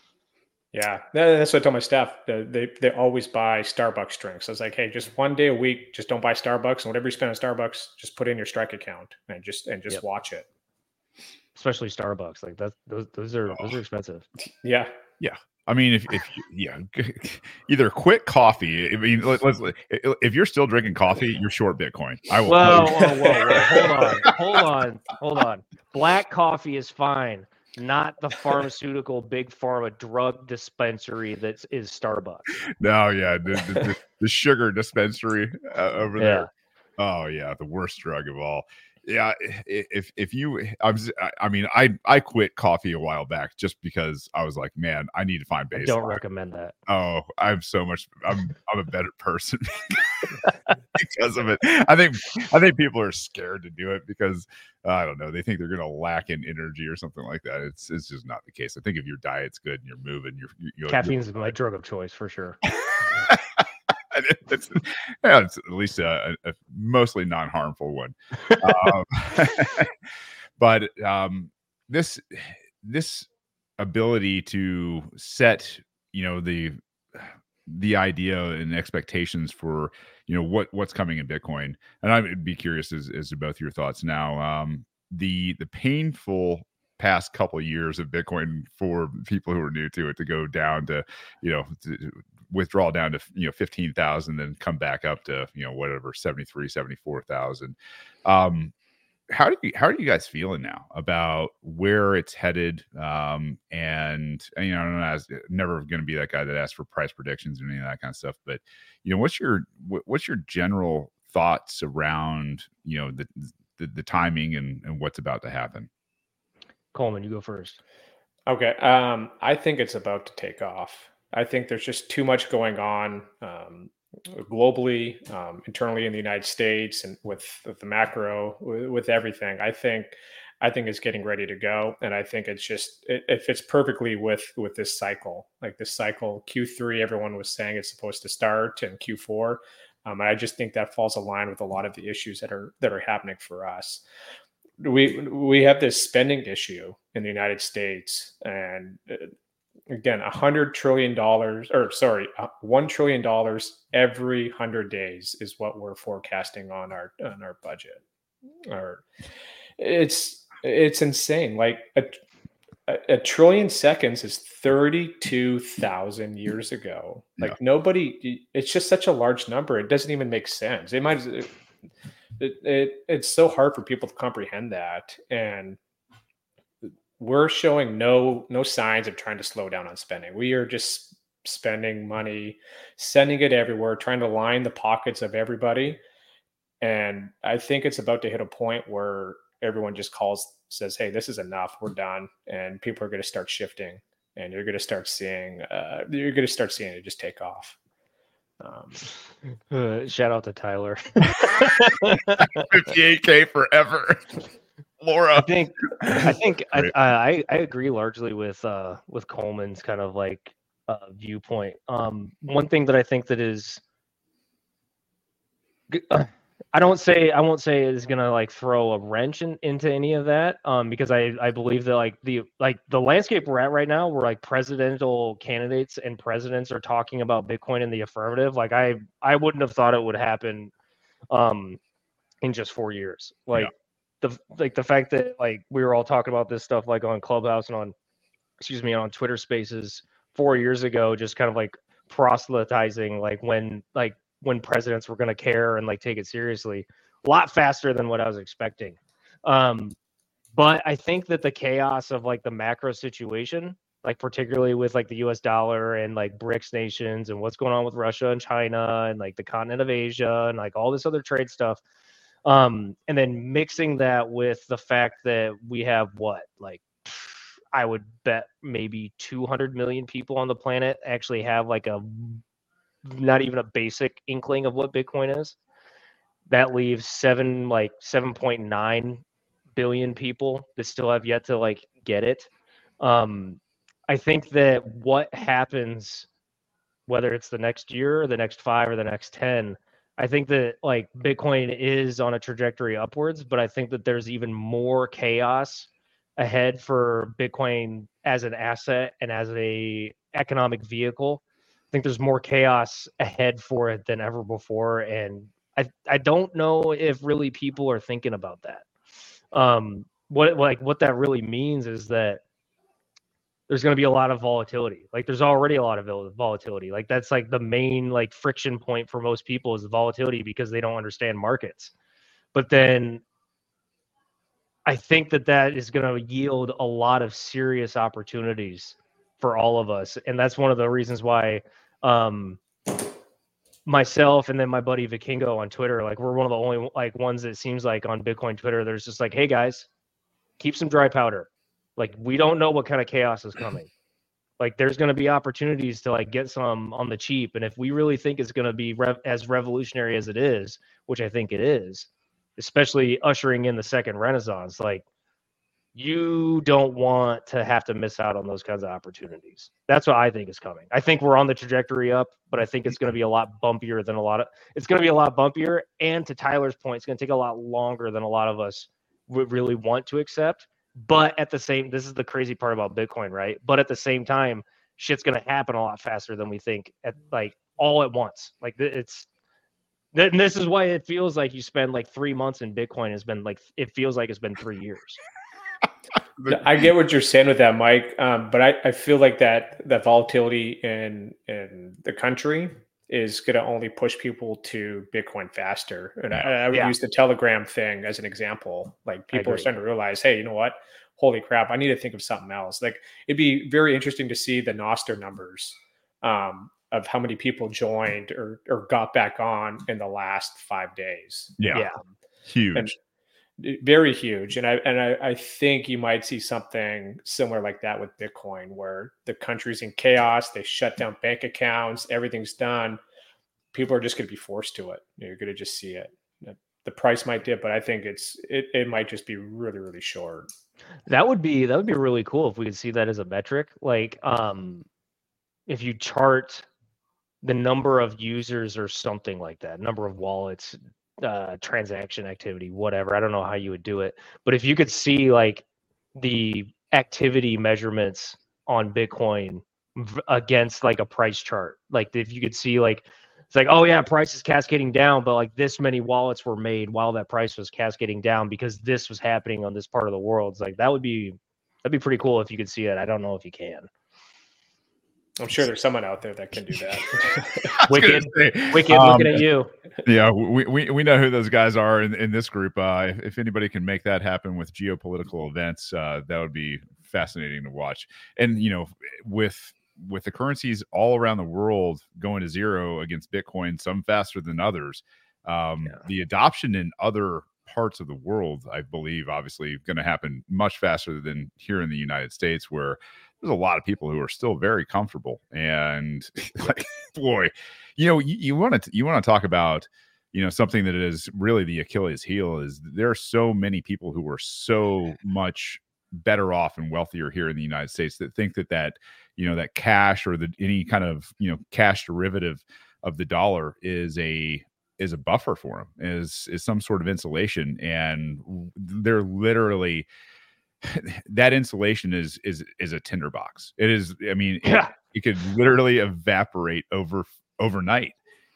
Yeah, that's what I tell my staff. They they always buy Starbucks drinks. I was like, hey, just one day a week, just don't buy Starbucks, and whatever you spend on Starbucks, just put it in your Strike account and just and just yep. watch it. Especially Starbucks, like that. Those those are those are expensive. Yeah, yeah. I mean, if if yeah, either quit coffee. I mean, let, let's if you're still drinking coffee, you're short Bitcoin. I will. Whoa, whoa, whoa, whoa! Hold on, hold on, hold on. Black coffee is fine. Not the pharmaceutical big pharma drug dispensary that is Starbucks. No, yeah, the, the, the sugar dispensary uh, over yeah. there. Oh yeah, the worst drug of all. Yeah, if if you, I'm, I mean, I I quit coffee a while back just because I was like, man, I need to find baseline. I don't recommend that. Oh, I'm so much. I'm I'm a better person because of it. I think I think people are scared to do it because uh, I don't know. They think they're going to lack in energy or something like that. It's it's just not the case. I think if your diet's good and you're moving, you're, you're caffeine's you're, my drug of choice for sure. It's, yeah, it's at least a, a mostly non-harmful one. um, but um, this this ability to set, you know, the the idea and expectations for, you know, what what's coming in Bitcoin, and I'd be curious as, as to both your thoughts now. Um, the the painful past couple of years of Bitcoin for people who are new to it to go down to, you know, to withdraw down to, you know, fifteen thousand, then come back up to, you know, whatever, seventy-three, seventy-four thousand. Um, how do you, how are you guys feeling now about where it's headed? Um, and, and, you know, I'm not, never going to be that guy that asks for price predictions and any of that kind of stuff, but, you know, what's your, what's your general thoughts around, you know, the, the, the timing and, and what's about to happen? Coleman, you go first. Okay. Um, I think it's about to take off. I think there's just too much going on um, globally, um, internally in the United States, and with, with the macro, with, with everything. I think, I think it's getting ready to go, and I think it's just it, it fits perfectly with with this cycle. Like this cycle, Q three, everyone was saying it's supposed to start, and Q four. Um, and I just think that falls aligned with a lot of the issues that are that are happening for us. We we have this spending issue in the United States, and uh, again, a hundred trillion dollars, or sorry, one trillion dollars every hundred days is what we're forecasting on our on our budget. Or it's it's insane. Like a, a, a trillion seconds is thirty-two thousand years ago. Like yeah. nobody. It's just such a large number. It doesn't even make sense. It might. It, it, it it's so hard for people to comprehend that, and we're showing no no signs of trying to slow down on spending. We are just spending money, sending it everywhere, trying to line the pockets of everybody. And I think it's about to hit a point where everyone just calls, says, hey, this is enough. We're done. And people are going to start shifting, and you're going to start seeing, uh, you're going to start seeing it just take off. Um, uh, shout out to Tyler. fifty-eight K forever. Laura. I think, I think I, I, I agree largely with, uh, with Coleman's kind of like uh, viewpoint. Um, one thing that I think that is, uh, I don't say I won't say is gonna like throw a wrench in, into any of that, um, because I, I believe that like the like the landscape we're at right now, where like presidential candidates and presidents are talking about Bitcoin in the affirmative. Like I I wouldn't have thought it would happen, um, in just four years. Like yeah. the like the fact that like we were all talking about this stuff like on Clubhouse and on, excuse me, on Twitter Spaces four years ago, just kind of like proselytizing like when like. when presidents were going to care and like take it seriously a lot faster than what I was expecting. Um, but I think that the chaos of like the macro situation, like particularly with like the U S dollar and like BRICS nations and what's going on with Russia and China and like the continent of Asia and like all this other trade stuff. Um, and then mixing that with the fact that we have what, like, I would bet maybe two hundred million people on the planet actually have like a not even a basic inkling of what Bitcoin is. That leaves seven, like seven point nine billion people that still have yet to like get it. Um, I think that what happens, whether it's the next year or the next five or the next ten, I think that like Bitcoin is on a trajectory upwards, but I think that there's even more chaos ahead for Bitcoin as an asset and as a economic vehicle. I think there's more chaos ahead for it than ever before. And I, I don't know if really people are thinking about that. Um, what like what that really means is that there's going to be a lot of volatility. Like there's already a lot of volatility. Like that's like the main like friction point for most people is the volatility because they don't understand markets. But then I think that that is going to yield a lot of serious opportunities for all of us. And that's one of the reasons why um, myself and then my buddy Vikingo on Twitter, like we're one of the only like ones that seems like on Bitcoin Twitter, there's just like, hey guys, keep some dry powder. Like we don't know what kind of chaos is coming. Like there's going to be opportunities to like get some on the cheap. And if we really think it's going to be rev- as revolutionary as it is, which I think it is, especially ushering in the second Renaissance, like you don't want to have to miss out on those kinds of opportunities. That's what I think is coming. I think we're on the trajectory up, but I think it's going to be a lot bumpier than a lot of, it's going to be a lot bumpier. And to Tyler's point, it's going to take a lot longer than a lot of us would really want to accept. But at the same, this is the crazy part about Bitcoin, right? But at the same time, shit's going to happen a lot faster than we think at like all at once. Like it's, and this is why it feels like you spend like three months in Bitcoin has been like, it feels like it's been three years. I get what you're saying with that, Mike. Um, but I, I feel like that that volatility in in the country is going to only push people to Bitcoin faster. And I, I would yeah. use the Telegram thing as an example. Like people are starting to realize, hey, you know what? Holy crap! I need to think of something else. Like it'd be very interesting to see the Nostr numbers um, of how many people joined or or got back on in the last five days. Yeah, yeah. Um, huge. And, very huge. And I and I, I think you might see something similar like that with Bitcoin, where the country's in chaos, they shut down bank accounts, everything's done. People are just going to be forced to it. You're going to just see it. The price might dip, but I think it's it, it might just be really, really short. That would be that would be really cool if we could see that as a metric. Like um if you chart the number of users or something like that, number of wallets, uh transaction activity, whatever. I don't know how you would do it, but if you could see like the activity measurements on Bitcoin v- against like a price chart, like if you could see like it's like, oh yeah, price is cascading down, but like this many wallets were made while that price was cascading down because this was happening on this part of the world. It's like that would be that'd be pretty cool if you could see it. I don't know if you can. I'm sure there's someone out there that can do that. Wicked, Wicked, um, looking at you. Yeah, we, we we know who those guys are in, in this group. Uh, if anybody can make that happen with geopolitical events, uh, that would be fascinating to watch. And you know, with with the currencies all around the world going to zero against Bitcoin, some faster than others, um, yeah. the adoption in other parts of the world, I believe, obviously going to happen much faster than here in the United States, where there's a lot of people who are still very comfortable. And like, boy, you know, you want to you want to talk about, you know, something that is really the Achilles heel is there are so many people who are so much better off and wealthier here in the United States that think that that, you know, that cash or the any kind of, you know, cash derivative of the dollar is a is a buffer for them, is is some sort of insulation. And they're literally that insulation is is is a tinderbox. It is, I mean, Yeah. it, it could literally evaporate over overnight.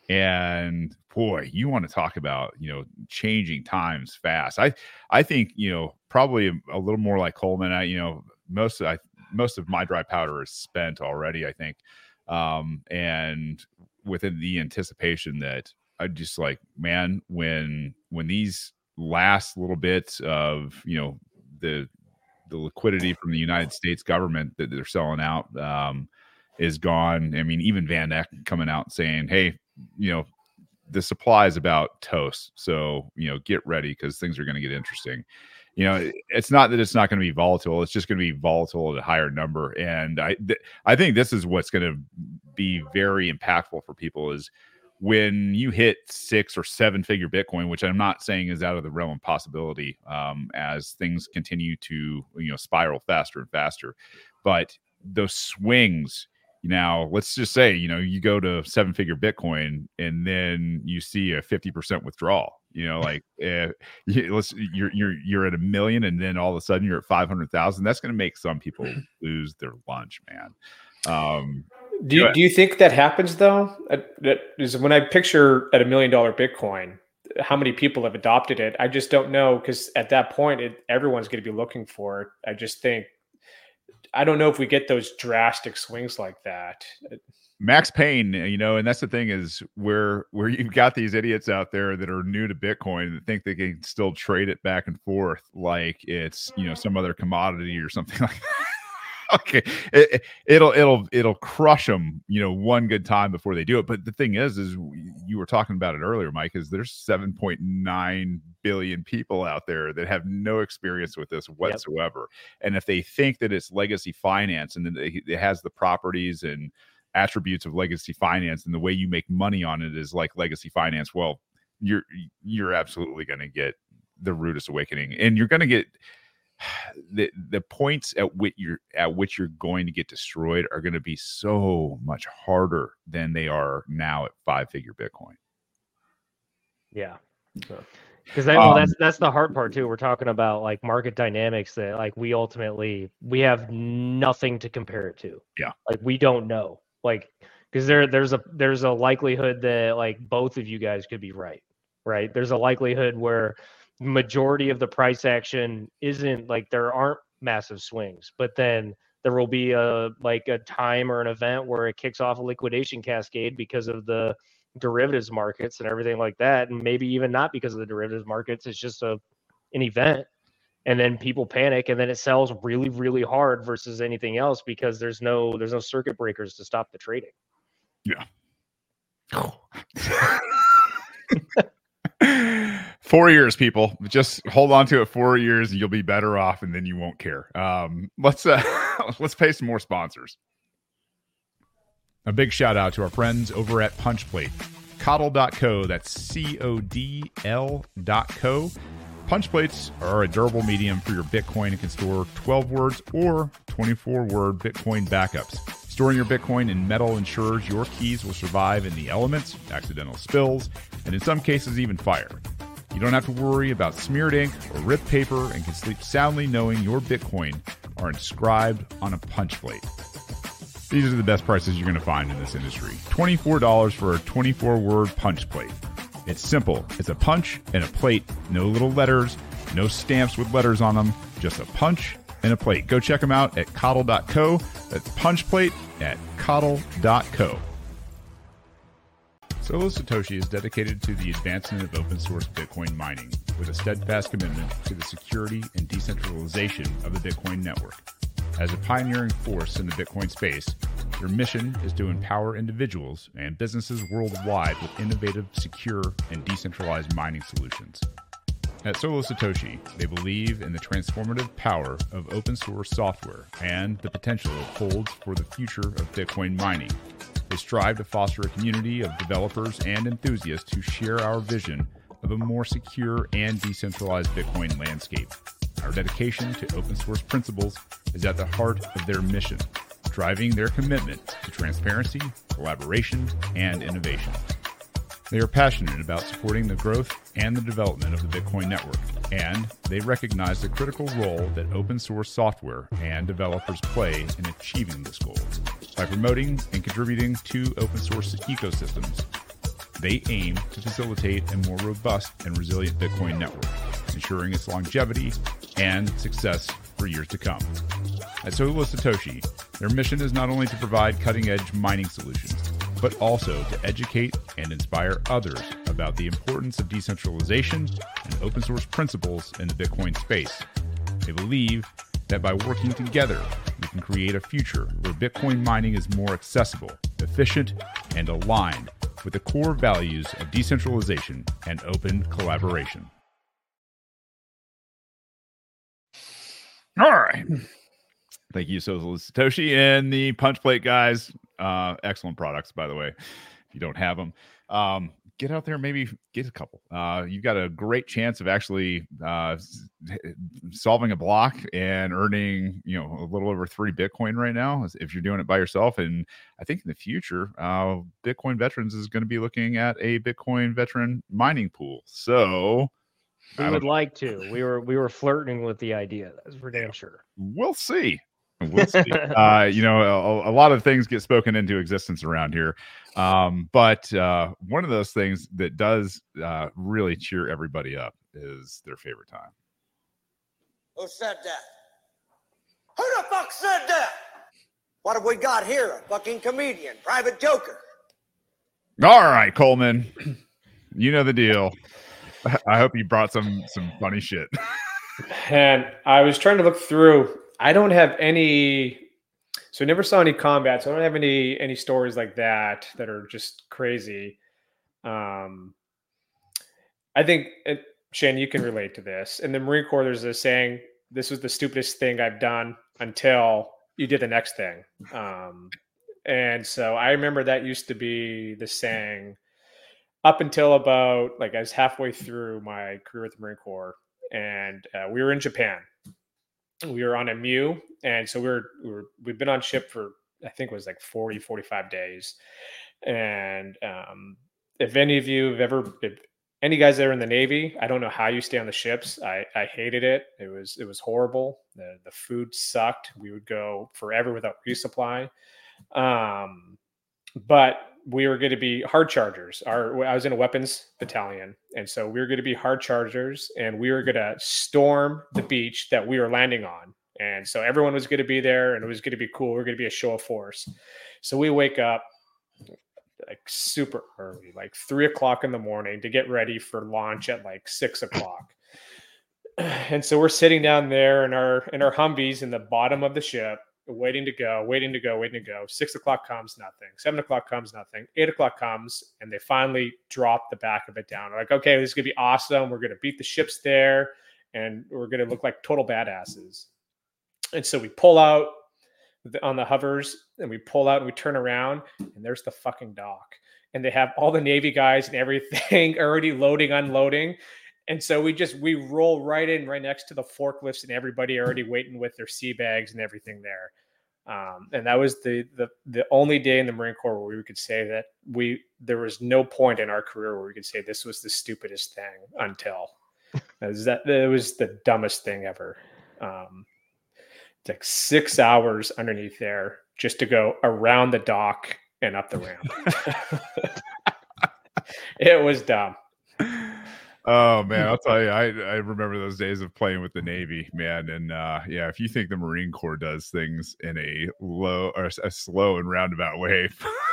And boy, you want to talk about, you know, changing times fast. I, I think, you know, probably a, a little more like Coleman. I, you know, most of, I, most of my dry powder is spent already, I think. Um, and within the anticipation that I just like, man, when, when these last little bits of, you know, the, the liquidity from the United States government that they're selling out, um, is gone. I mean, even Van Eck coming out saying, hey, you know, the supply is about toast. So, you know, get ready because things are going to get interesting. You know, it's not that it's not going to be volatile. It's just going to be volatile at a higher number. And I, th- I think this is what's going to be very impactful for people is when you hit six or seven figure Bitcoin, which I'm not saying is out of the realm of possibility, um, as things continue to, you know, spiral faster and faster, but those swings. Now, let's just say, you know, you go to seven figure Bitcoin and then you see a fifty percent withdrawal, you know, like uh, you, let's you're, you're, you're at a million and then all of a sudden you're at five hundred thousand. That's going to make some people lose their lunch, man. Um, do you, do you think that happens though? Uh, that is when I picture at a million dollar Bitcoin, how many people have adopted it? I just don't know. Cause at that point, it, everyone's going to be looking for it. I just think, I don't know if we get those drastic swings like that. Max Payne, you know, and that's the thing is where where you've got these idiots out there that are new to Bitcoin that think they can still trade it back and forth like it's, you know, some other commodity or something like that. Okay, it, it'll it'll it'll crush them, you know, one good time before they do it. But the thing is, is you were talking about it earlier, Mike. Is there's seven point nine billion people out there that have no experience with this whatsoever, yep. And if they think that it's legacy finance and that it has the properties and attributes of legacy finance and the way you make money on it is like legacy finance, well, you're you're absolutely going to get the rudest awakening, and you're going to get. The the points at which you're at which you're going to get destroyed are going to be so much harder than they are now at five figure Bitcoin. Yeah, because um, well, that's that's the hard part too. We're talking about like market dynamics that like we ultimately we have nothing to compare it to. Yeah, like we don't know, like because there there's a there's a likelihood that like both of you guys could be right, right? There's a likelihood where majority of the price action isn't like there aren't massive swings, but then there will be a like a time or an event where it kicks off a liquidation cascade because of the derivatives markets and everything like that, and maybe even not because of the derivatives markets. It's just a an event, and then people panic, and then it sells really really hard versus anything else because there's no there's no circuit breakers to stop the trading. Yeah. Four years, people. Just hold on to it. Four years, and you'll be better off, and then you won't care. Um, let's uh, let's pay some more sponsors. A big shout out to our friends over at Punchplate, Codl dot co. That's C O D L dot co. Punchplates are a durable medium for your Bitcoin and can store twelve words or twenty-four word Bitcoin backups. Storing your Bitcoin in metal ensures your keys will survive in the elements, accidental spills, and in some cases even fire. You don't have to worry about smeared ink or ripped paper and can sleep soundly knowing your Bitcoin are inscribed on a punch plate. These are the best prices you're going to find in this industry. twenty-four dollars for a twenty-four word punch plate. It's simple. It's a punch and a plate. No little letters, no stamps with letters on them, just a punch and a plate. Go check them out at Codl dot co. That's punch plate at Codl dot co. Solo Satoshi is dedicated to the advancement of open source Bitcoin mining with a steadfast commitment to the security and decentralization of the Bitcoin network. As a pioneering force in the Bitcoin space, your mission is to empower individuals and businesses worldwide with innovative, secure, and decentralized mining solutions. At Solo Satoshi, they believe in the transformative power of open source software and the potential it holds for the future of Bitcoin mining. They strive to foster a community of developers and enthusiasts who share our vision of a more secure and decentralized Bitcoin landscape. Our dedication to open source principles is at the heart of their mission, driving their commitment to transparency, collaboration, and innovation. They are passionate about supporting the growth and the development of the Bitcoin network, and they recognize the critical role that open source software and developers play in achieving this goal. By promoting and contributing to open source ecosystems, they aim to facilitate a more robust and resilient Bitcoin network, ensuring its longevity and success for years to come. At Solo Satoshi, their mission is not only to provide cutting-edge mining solutions, but also to educate and inspire others about the importance of decentralization and open source principles in the Bitcoin space. They believe that by working together, we can create a future where Bitcoin mining is more accessible, efficient, and aligned with the core values of decentralization and open collaboration. All right. Thank you, Solo Satoshi and the Punch Plate guys. Uh, excellent products, by the way. If you don't have them, um, get out there, maybe get a couple. Uh, you've got a great chance of actually uh, solving a block and earning, you know, a little over three Bitcoin right now if you're doing it by yourself. And I think in the future, uh, Bitcoin Veterans is going to be looking at a Bitcoin veteran mining pool. So we would like to. We were we were flirting with the idea. That's for damn sure. We'll see. We'll see. uh, you know, a, a lot of things get spoken into existence around here. Um, but uh, one of those things that does uh, really cheer everybody up is their favorite time. Who said that? Who the fuck said that? What have we got here? A fucking comedian, private joker. All right, Coleman. You know the deal. I hope you brought some some funny shit. And I was trying to look through. I don't have any, so I never saw any combat. So I don't have any any stories like that that are just crazy. Um, I think, it, Shane, you can relate to this. In the Marine Corps, there's a saying, this was the stupidest thing I've done until you did the next thing. Um, and so I remember that used to be the saying up until about, like I was halfway through my career with the Marine Corps, and uh, we were in Japan. We were on a Mew, and so we were, we were we've been on ship for I think it was like forty, forty-five days. And um, if any of you have ever, if any guys that are in the Navy, I don't know how you stay on the ships. I, I hated it. It was it was horrible. The the food sucked. We would go forever without resupply. Um, but we were going to be hard chargers. Our I was in a weapons battalion, and so we were going to be hard chargers, and we were going to storm the beach that we were landing on. And so everyone was going to be there, and it was going to be cool. We we're going to be a show of force. So we wake up like super early, like three o'clock in the morning, to get ready for launch at like six o'clock. And so we're sitting down there in our in our Humvees in the bottom of the ship, waiting to go, waiting to go, waiting to go. Six o'clock comes, nothing. Seven o'clock comes, nothing. Eight o'clock comes, and they finally drop the back of it down. We're like, okay, this is gonna be awesome. We're gonna beat the ships there, and we're gonna look like total badasses. And so we pull out the, on the hovers, and we pull out and we turn around, and there's the fucking dock. And they have all the Navy guys and everything already loading, unloading. And so we just, we roll right in right next to the forklifts, and everybody already waiting with their sea bags and everything there. Um, and that was the, the, the only day in the Marine Corps where we could say that we, there was no point in our career where we could say this was the stupidest thing until it was, that, it was the dumbest thing ever. Um, it's like six hours underneath there just to go around the dock and up the ramp. It was dumb. Oh man, I'll tell you, I, I remember those days of playing with the Navy, man. And uh, yeah, if you think the Marine Corps does things in a low or a slow and roundabout way,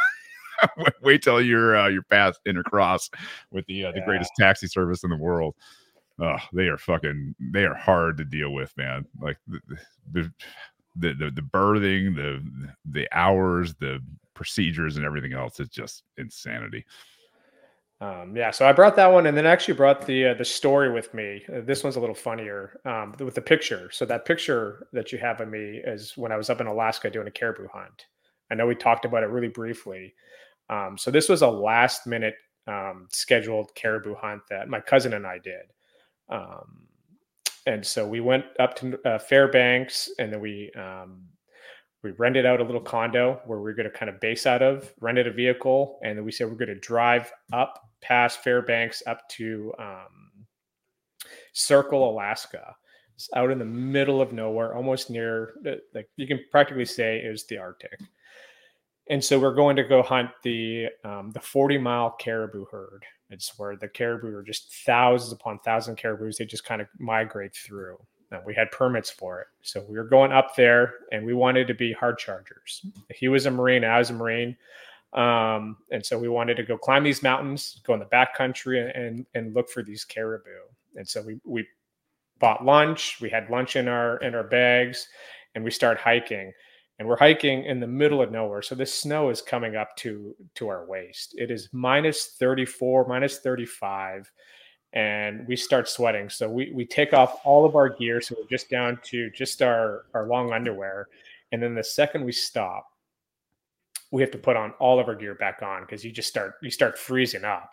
wait till you're uh, you're past intercross with the uh, the yeah. greatest taxi service in the world. Oh, they are fucking, they are hard to deal with, man. Like the the the the, the birthing, the the hours, the procedures, and everything else is just insanity. Um, yeah, so I brought that one, and then I actually brought the uh, the story with me. Uh, this one's a little funnier um, with the picture. So that picture that you have of me is when I was up in Alaska doing a caribou hunt. I know we talked about it really briefly. Um, so this was a last minute um, scheduled caribou hunt that my cousin and I did. Um, and so we went up to uh, Fairbanks, and then we um, we rented out a little condo where we we're going to kind of base out of, rented a vehicle, and then we said we're going to drive up past Fairbanks up to um, Circle, Alaska. It's out in the middle of nowhere, almost near, like you can practically say it was the Arctic. And so we're going to go hunt the um, the forty mile caribou herd. It's where the caribou are just thousands upon thousands of caribous. They just kind of migrate through. Now, we had permits for it. So we were going up there, and we wanted to be hard chargers. He was a Marine, I was a Marine. Um, and so we wanted to go climb these mountains, go in the backcountry, and, and and look for these caribou. And so we we bought lunch. We had lunch in our in our bags, and we start hiking. And we're hiking in the middle of nowhere. So the snow is coming up to to our waist. It is minus thirty-four, minus thirty-five. And we start sweating. So we, we take off all of our gear. So we're just down to just our, our long underwear. And then the second we stop, we have to put on all of our gear back on because you just start, you start freezing up.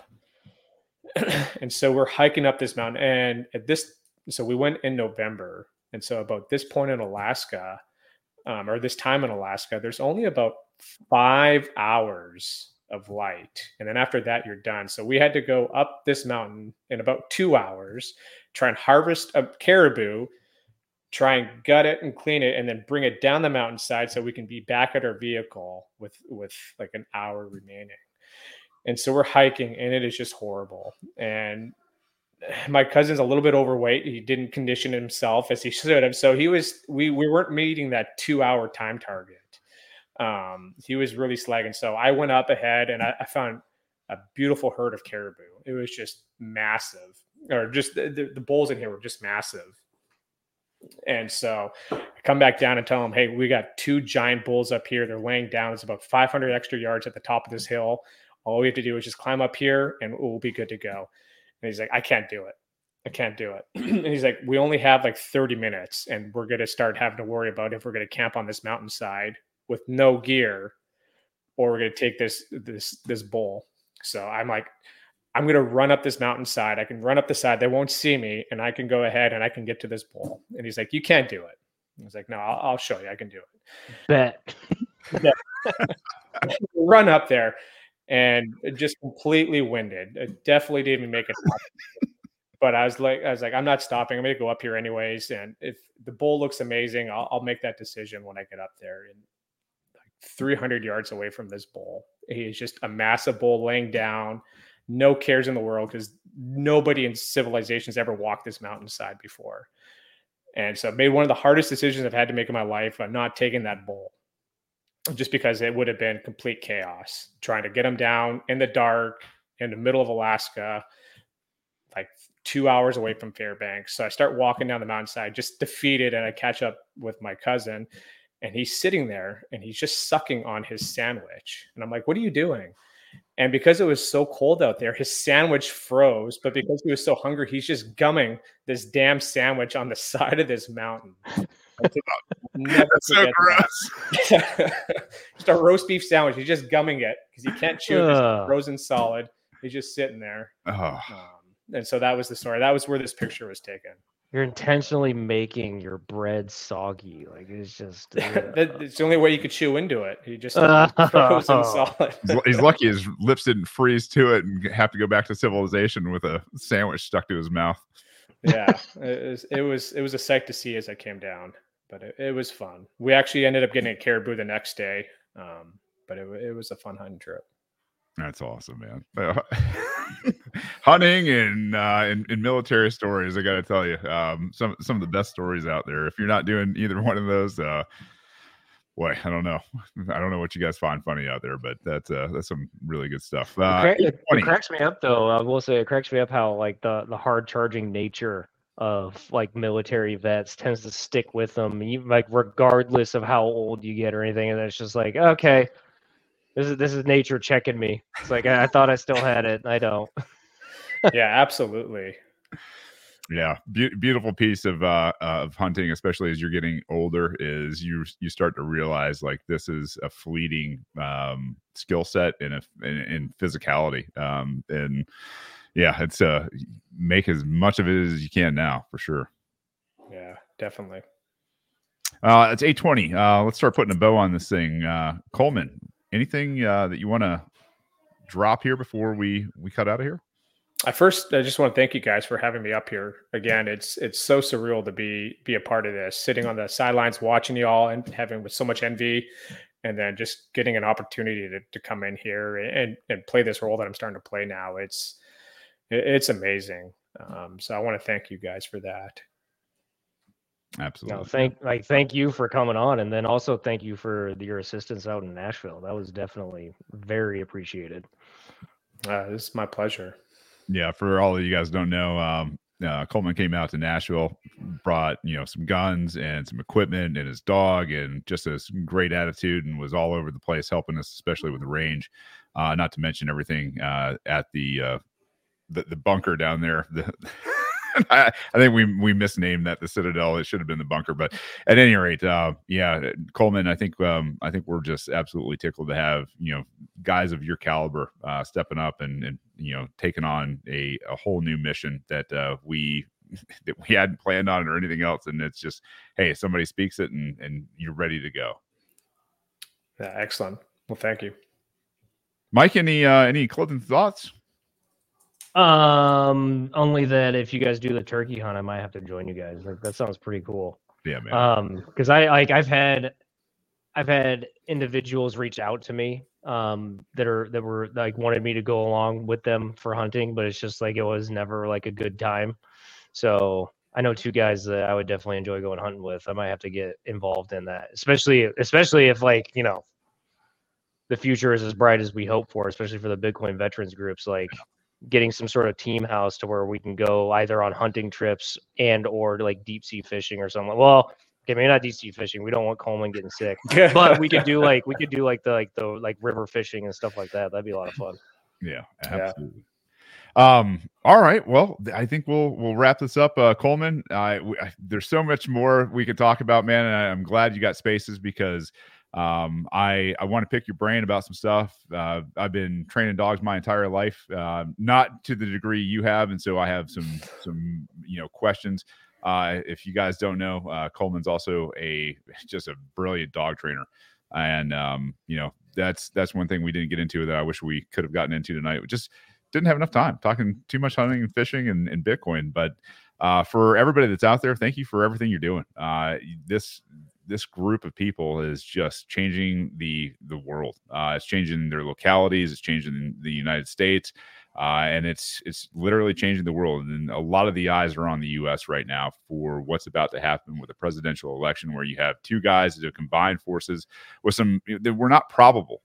And so we're hiking up this mountain. And at this, so we went in November. And so about this point in Alaska, um, or this time in Alaska, there's only about five hours of light, and then after that you're done. So we had to go up this mountain in about two hours, try and harvest a caribou, try and gut it and clean it, and then bring it down the mountainside so we can be back at our vehicle with with like an hour remaining. And so we're hiking, and it is just horrible. And my cousin's a little bit overweight. He didn't condition himself as he should have, so he was we we weren't meeting that two hour time target. Um, he was really slagging. So I went up ahead, and I, I found a beautiful herd of caribou. It was just massive, or just the, the, the bulls in here were just massive. And so I come back down and tell them, hey, we got two giant bulls up here. They're laying down. It's about five hundred extra yards at the top of this hill. All we have to do is just climb up here, and we'll be good to go. And he's like, I can't do it. I can't do it. And he's like, we only have like thirty minutes, and we're going to start having to worry about if we're going to camp on this mountainside with no gear, or we're going to take this, this, this bull. So I'm like, I'm going to run up this mountainside. I can run up the side. They won't see me, and I can go ahead and I can get to this bull. And he's like, you can't do it. I was like, no, I'll, I'll show you. I can do it. Bet. Run up there, and just completely winded. It definitely didn't even make it. But I was like, I was like, I'm not stopping. I'm going to go up here anyways. And if the bull looks amazing, I'll, I'll make that decision when I get up there. And three hundred yards away from this bull, he is just a massive bull laying down, no cares in the world, because nobody in civilization has ever walked this mountainside before. And so I made one of the hardest decisions I've had to make in my life. I'm not taking that bull, just because it would have been complete chaos trying to get him down in the dark in the middle of Alaska, like two hours away from Fairbanks. So I start walking down the mountainside, just defeated, and I catch up with my cousin. And he's sitting there, and he's just sucking on his sandwich. And I'm like, what are you doing? And because it was so cold out there, his sandwich froze. But because he was so hungry, he's just gumming this damn sandwich on the side of this mountain. Never That's so gross. Just a roast beef sandwich. He's just gumming it because he can't chew it. It's frozen solid. He's just sitting there. Oh. Um, and so that was the story. That was where this picture was taken. You're intentionally making your bread soggy. Like it's just. Uh... It's the only way you could chew into it. He just frozen solid. he's, he's lucky his lips didn't freeze to it and have to go back to civilization with a sandwich stuck to his mouth. Yeah, it was, it was it was a sight to see as I came down, but it, it was fun. We actually ended up getting a caribou the next day, um, but it, it was a fun hunting trip. That's awesome, man. Uh, hunting and, uh, and and military stories, I got to tell you, um, some some of the best stories out there. If you're not doing either one of those, uh, boy, I don't know. I don't know what you guys find funny out there, but that's uh, that's some really good stuff. Uh, it, cra- it cracks me up, though. I will say it cracks me up how like the the hard charging nature of like military vets tends to stick with them, even like regardless of how old you get or anything. And it's just like, okay. This is this is nature checking me. It's like I, I thought I still had it. I don't. Yeah, absolutely. Yeah, Be- beautiful piece of uh, of hunting, especially as you're getting older, is you you start to realize like this is a fleeting um, skill set and a in, in physicality, um, and yeah, it's uh make as much of it as you can now for sure. Yeah, definitely. Uh, it's eight twenty. Uh, let's start putting a bow on this thing. Uh, Coleman, anything uh, that you want to drop here before we we cut out of here? I first, I just want to thank you guys for having me up here again. It's it's so surreal to be be a part of this, sitting on the sidelines watching y'all and having with so much envy, and then just getting an opportunity to, to come in here and and play this role that I'm starting to play now. It's it's amazing. Um, so I want to thank you guys for that. Absolutely. No, thank like thank you for coming on, and then also thank you for your assistance out in Nashville. That was definitely very appreciated. Uh, this is my pleasure. Yeah, for all of you guys who don't know, um, uh, Coleman came out to Nashville, brought you know some guns and some equipment and his dog, and just a great attitude, and was all over the place helping us, especially with the range. Uh, not to mention everything uh, at the, uh, the the bunker down there. The, I, I think we we misnamed that the Citadel. It should have been the bunker, but at any rate, uh, yeah, Coleman. I think um, I think we're just absolutely tickled to have you know guys of your caliber uh, stepping up and, and you know taking on a, a whole new mission that uh, we that we hadn't planned on or anything else, and it's just hey, somebody speaks it and and you're ready to go. Yeah, excellent. Well, thank you, Mike. Any uh, any closing thoughts? Um, only that if you guys do the turkey hunt, I might have to join you guys. Like that sounds pretty cool. Yeah, man. Um, because I like I've had I've had individuals reach out to me um that are that were like wanted me to go along with them for hunting, but it's just like it was never like a good time. So I know two guys that I would definitely enjoy going hunting with. I might have to get involved in that, especially especially if like you know the future is as bright as we hope for, especially for the Bitcoin veterans groups. Like getting some sort of team house to where we can go either on hunting trips and or like deep sea fishing or something. Well, okay, maybe not deep sea fishing. We don't want Coleman getting sick, but we could do like we could do like the like the like river fishing and stuff like that. That'd be a lot of fun. Yeah, absolutely. Yeah. Um. All right. Well, I think we'll we'll wrap this up, uh, Coleman. I, we, I there's so much more we could talk about, man. And I, I'm glad you got spaces because. Um, I, I want to pick your brain about some stuff. Uh, I've been training dogs my entire life, uh, not to the degree you have. And so I have some, some, you know, questions. Uh, if you guys don't know, uh, Coleman's also a, just a brilliant dog trainer. And, um, you know, that's, that's one thing we didn't get into that I wish we could have gotten into tonight. We just didn't have enough time talking too much hunting and fishing and, and Bitcoin. But, uh, for everybody that's out there, thank you for everything you're doing. Uh, this, This group of people is just changing the the world. Uh, it's changing their localities. It's changing the United States, uh, and it's it's literally changing the world. And a lot of the eyes are on the U S right now for what's about to happen with a presidential election, where you have two guys that have combined forces with some that were not probable,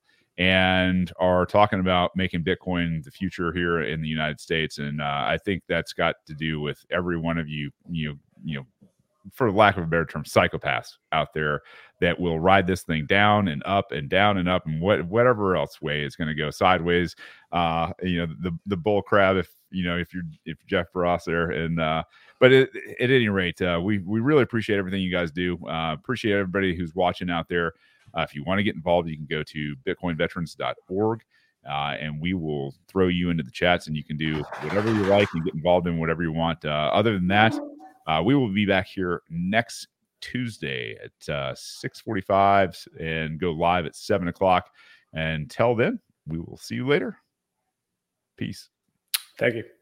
and are talking about making Bitcoin the future here in the United States. And uh, I think that's got to do with every one of you, you know, you know. for lack of a better term, psychopaths out there that will ride this thing down and up and down and up and what whatever else way it's going to go sideways. Uh, you know, the the bull crab, if you know, if you're if Jeff Ross there, and uh, but it, at any rate, uh, we we really appreciate everything you guys do. Uh, appreciate everybody who's watching out there. Uh, if you want to get involved, you can go to bitcoin veterans dot org. Uh, and we will throw you into the chats, and you can do whatever you like and get involved in whatever you want. Uh, other than that, Uh, we will be back here next Tuesday at uh, six forty-five and go live at seven o'clock. Until then, we will see you later. Peace. Thank you.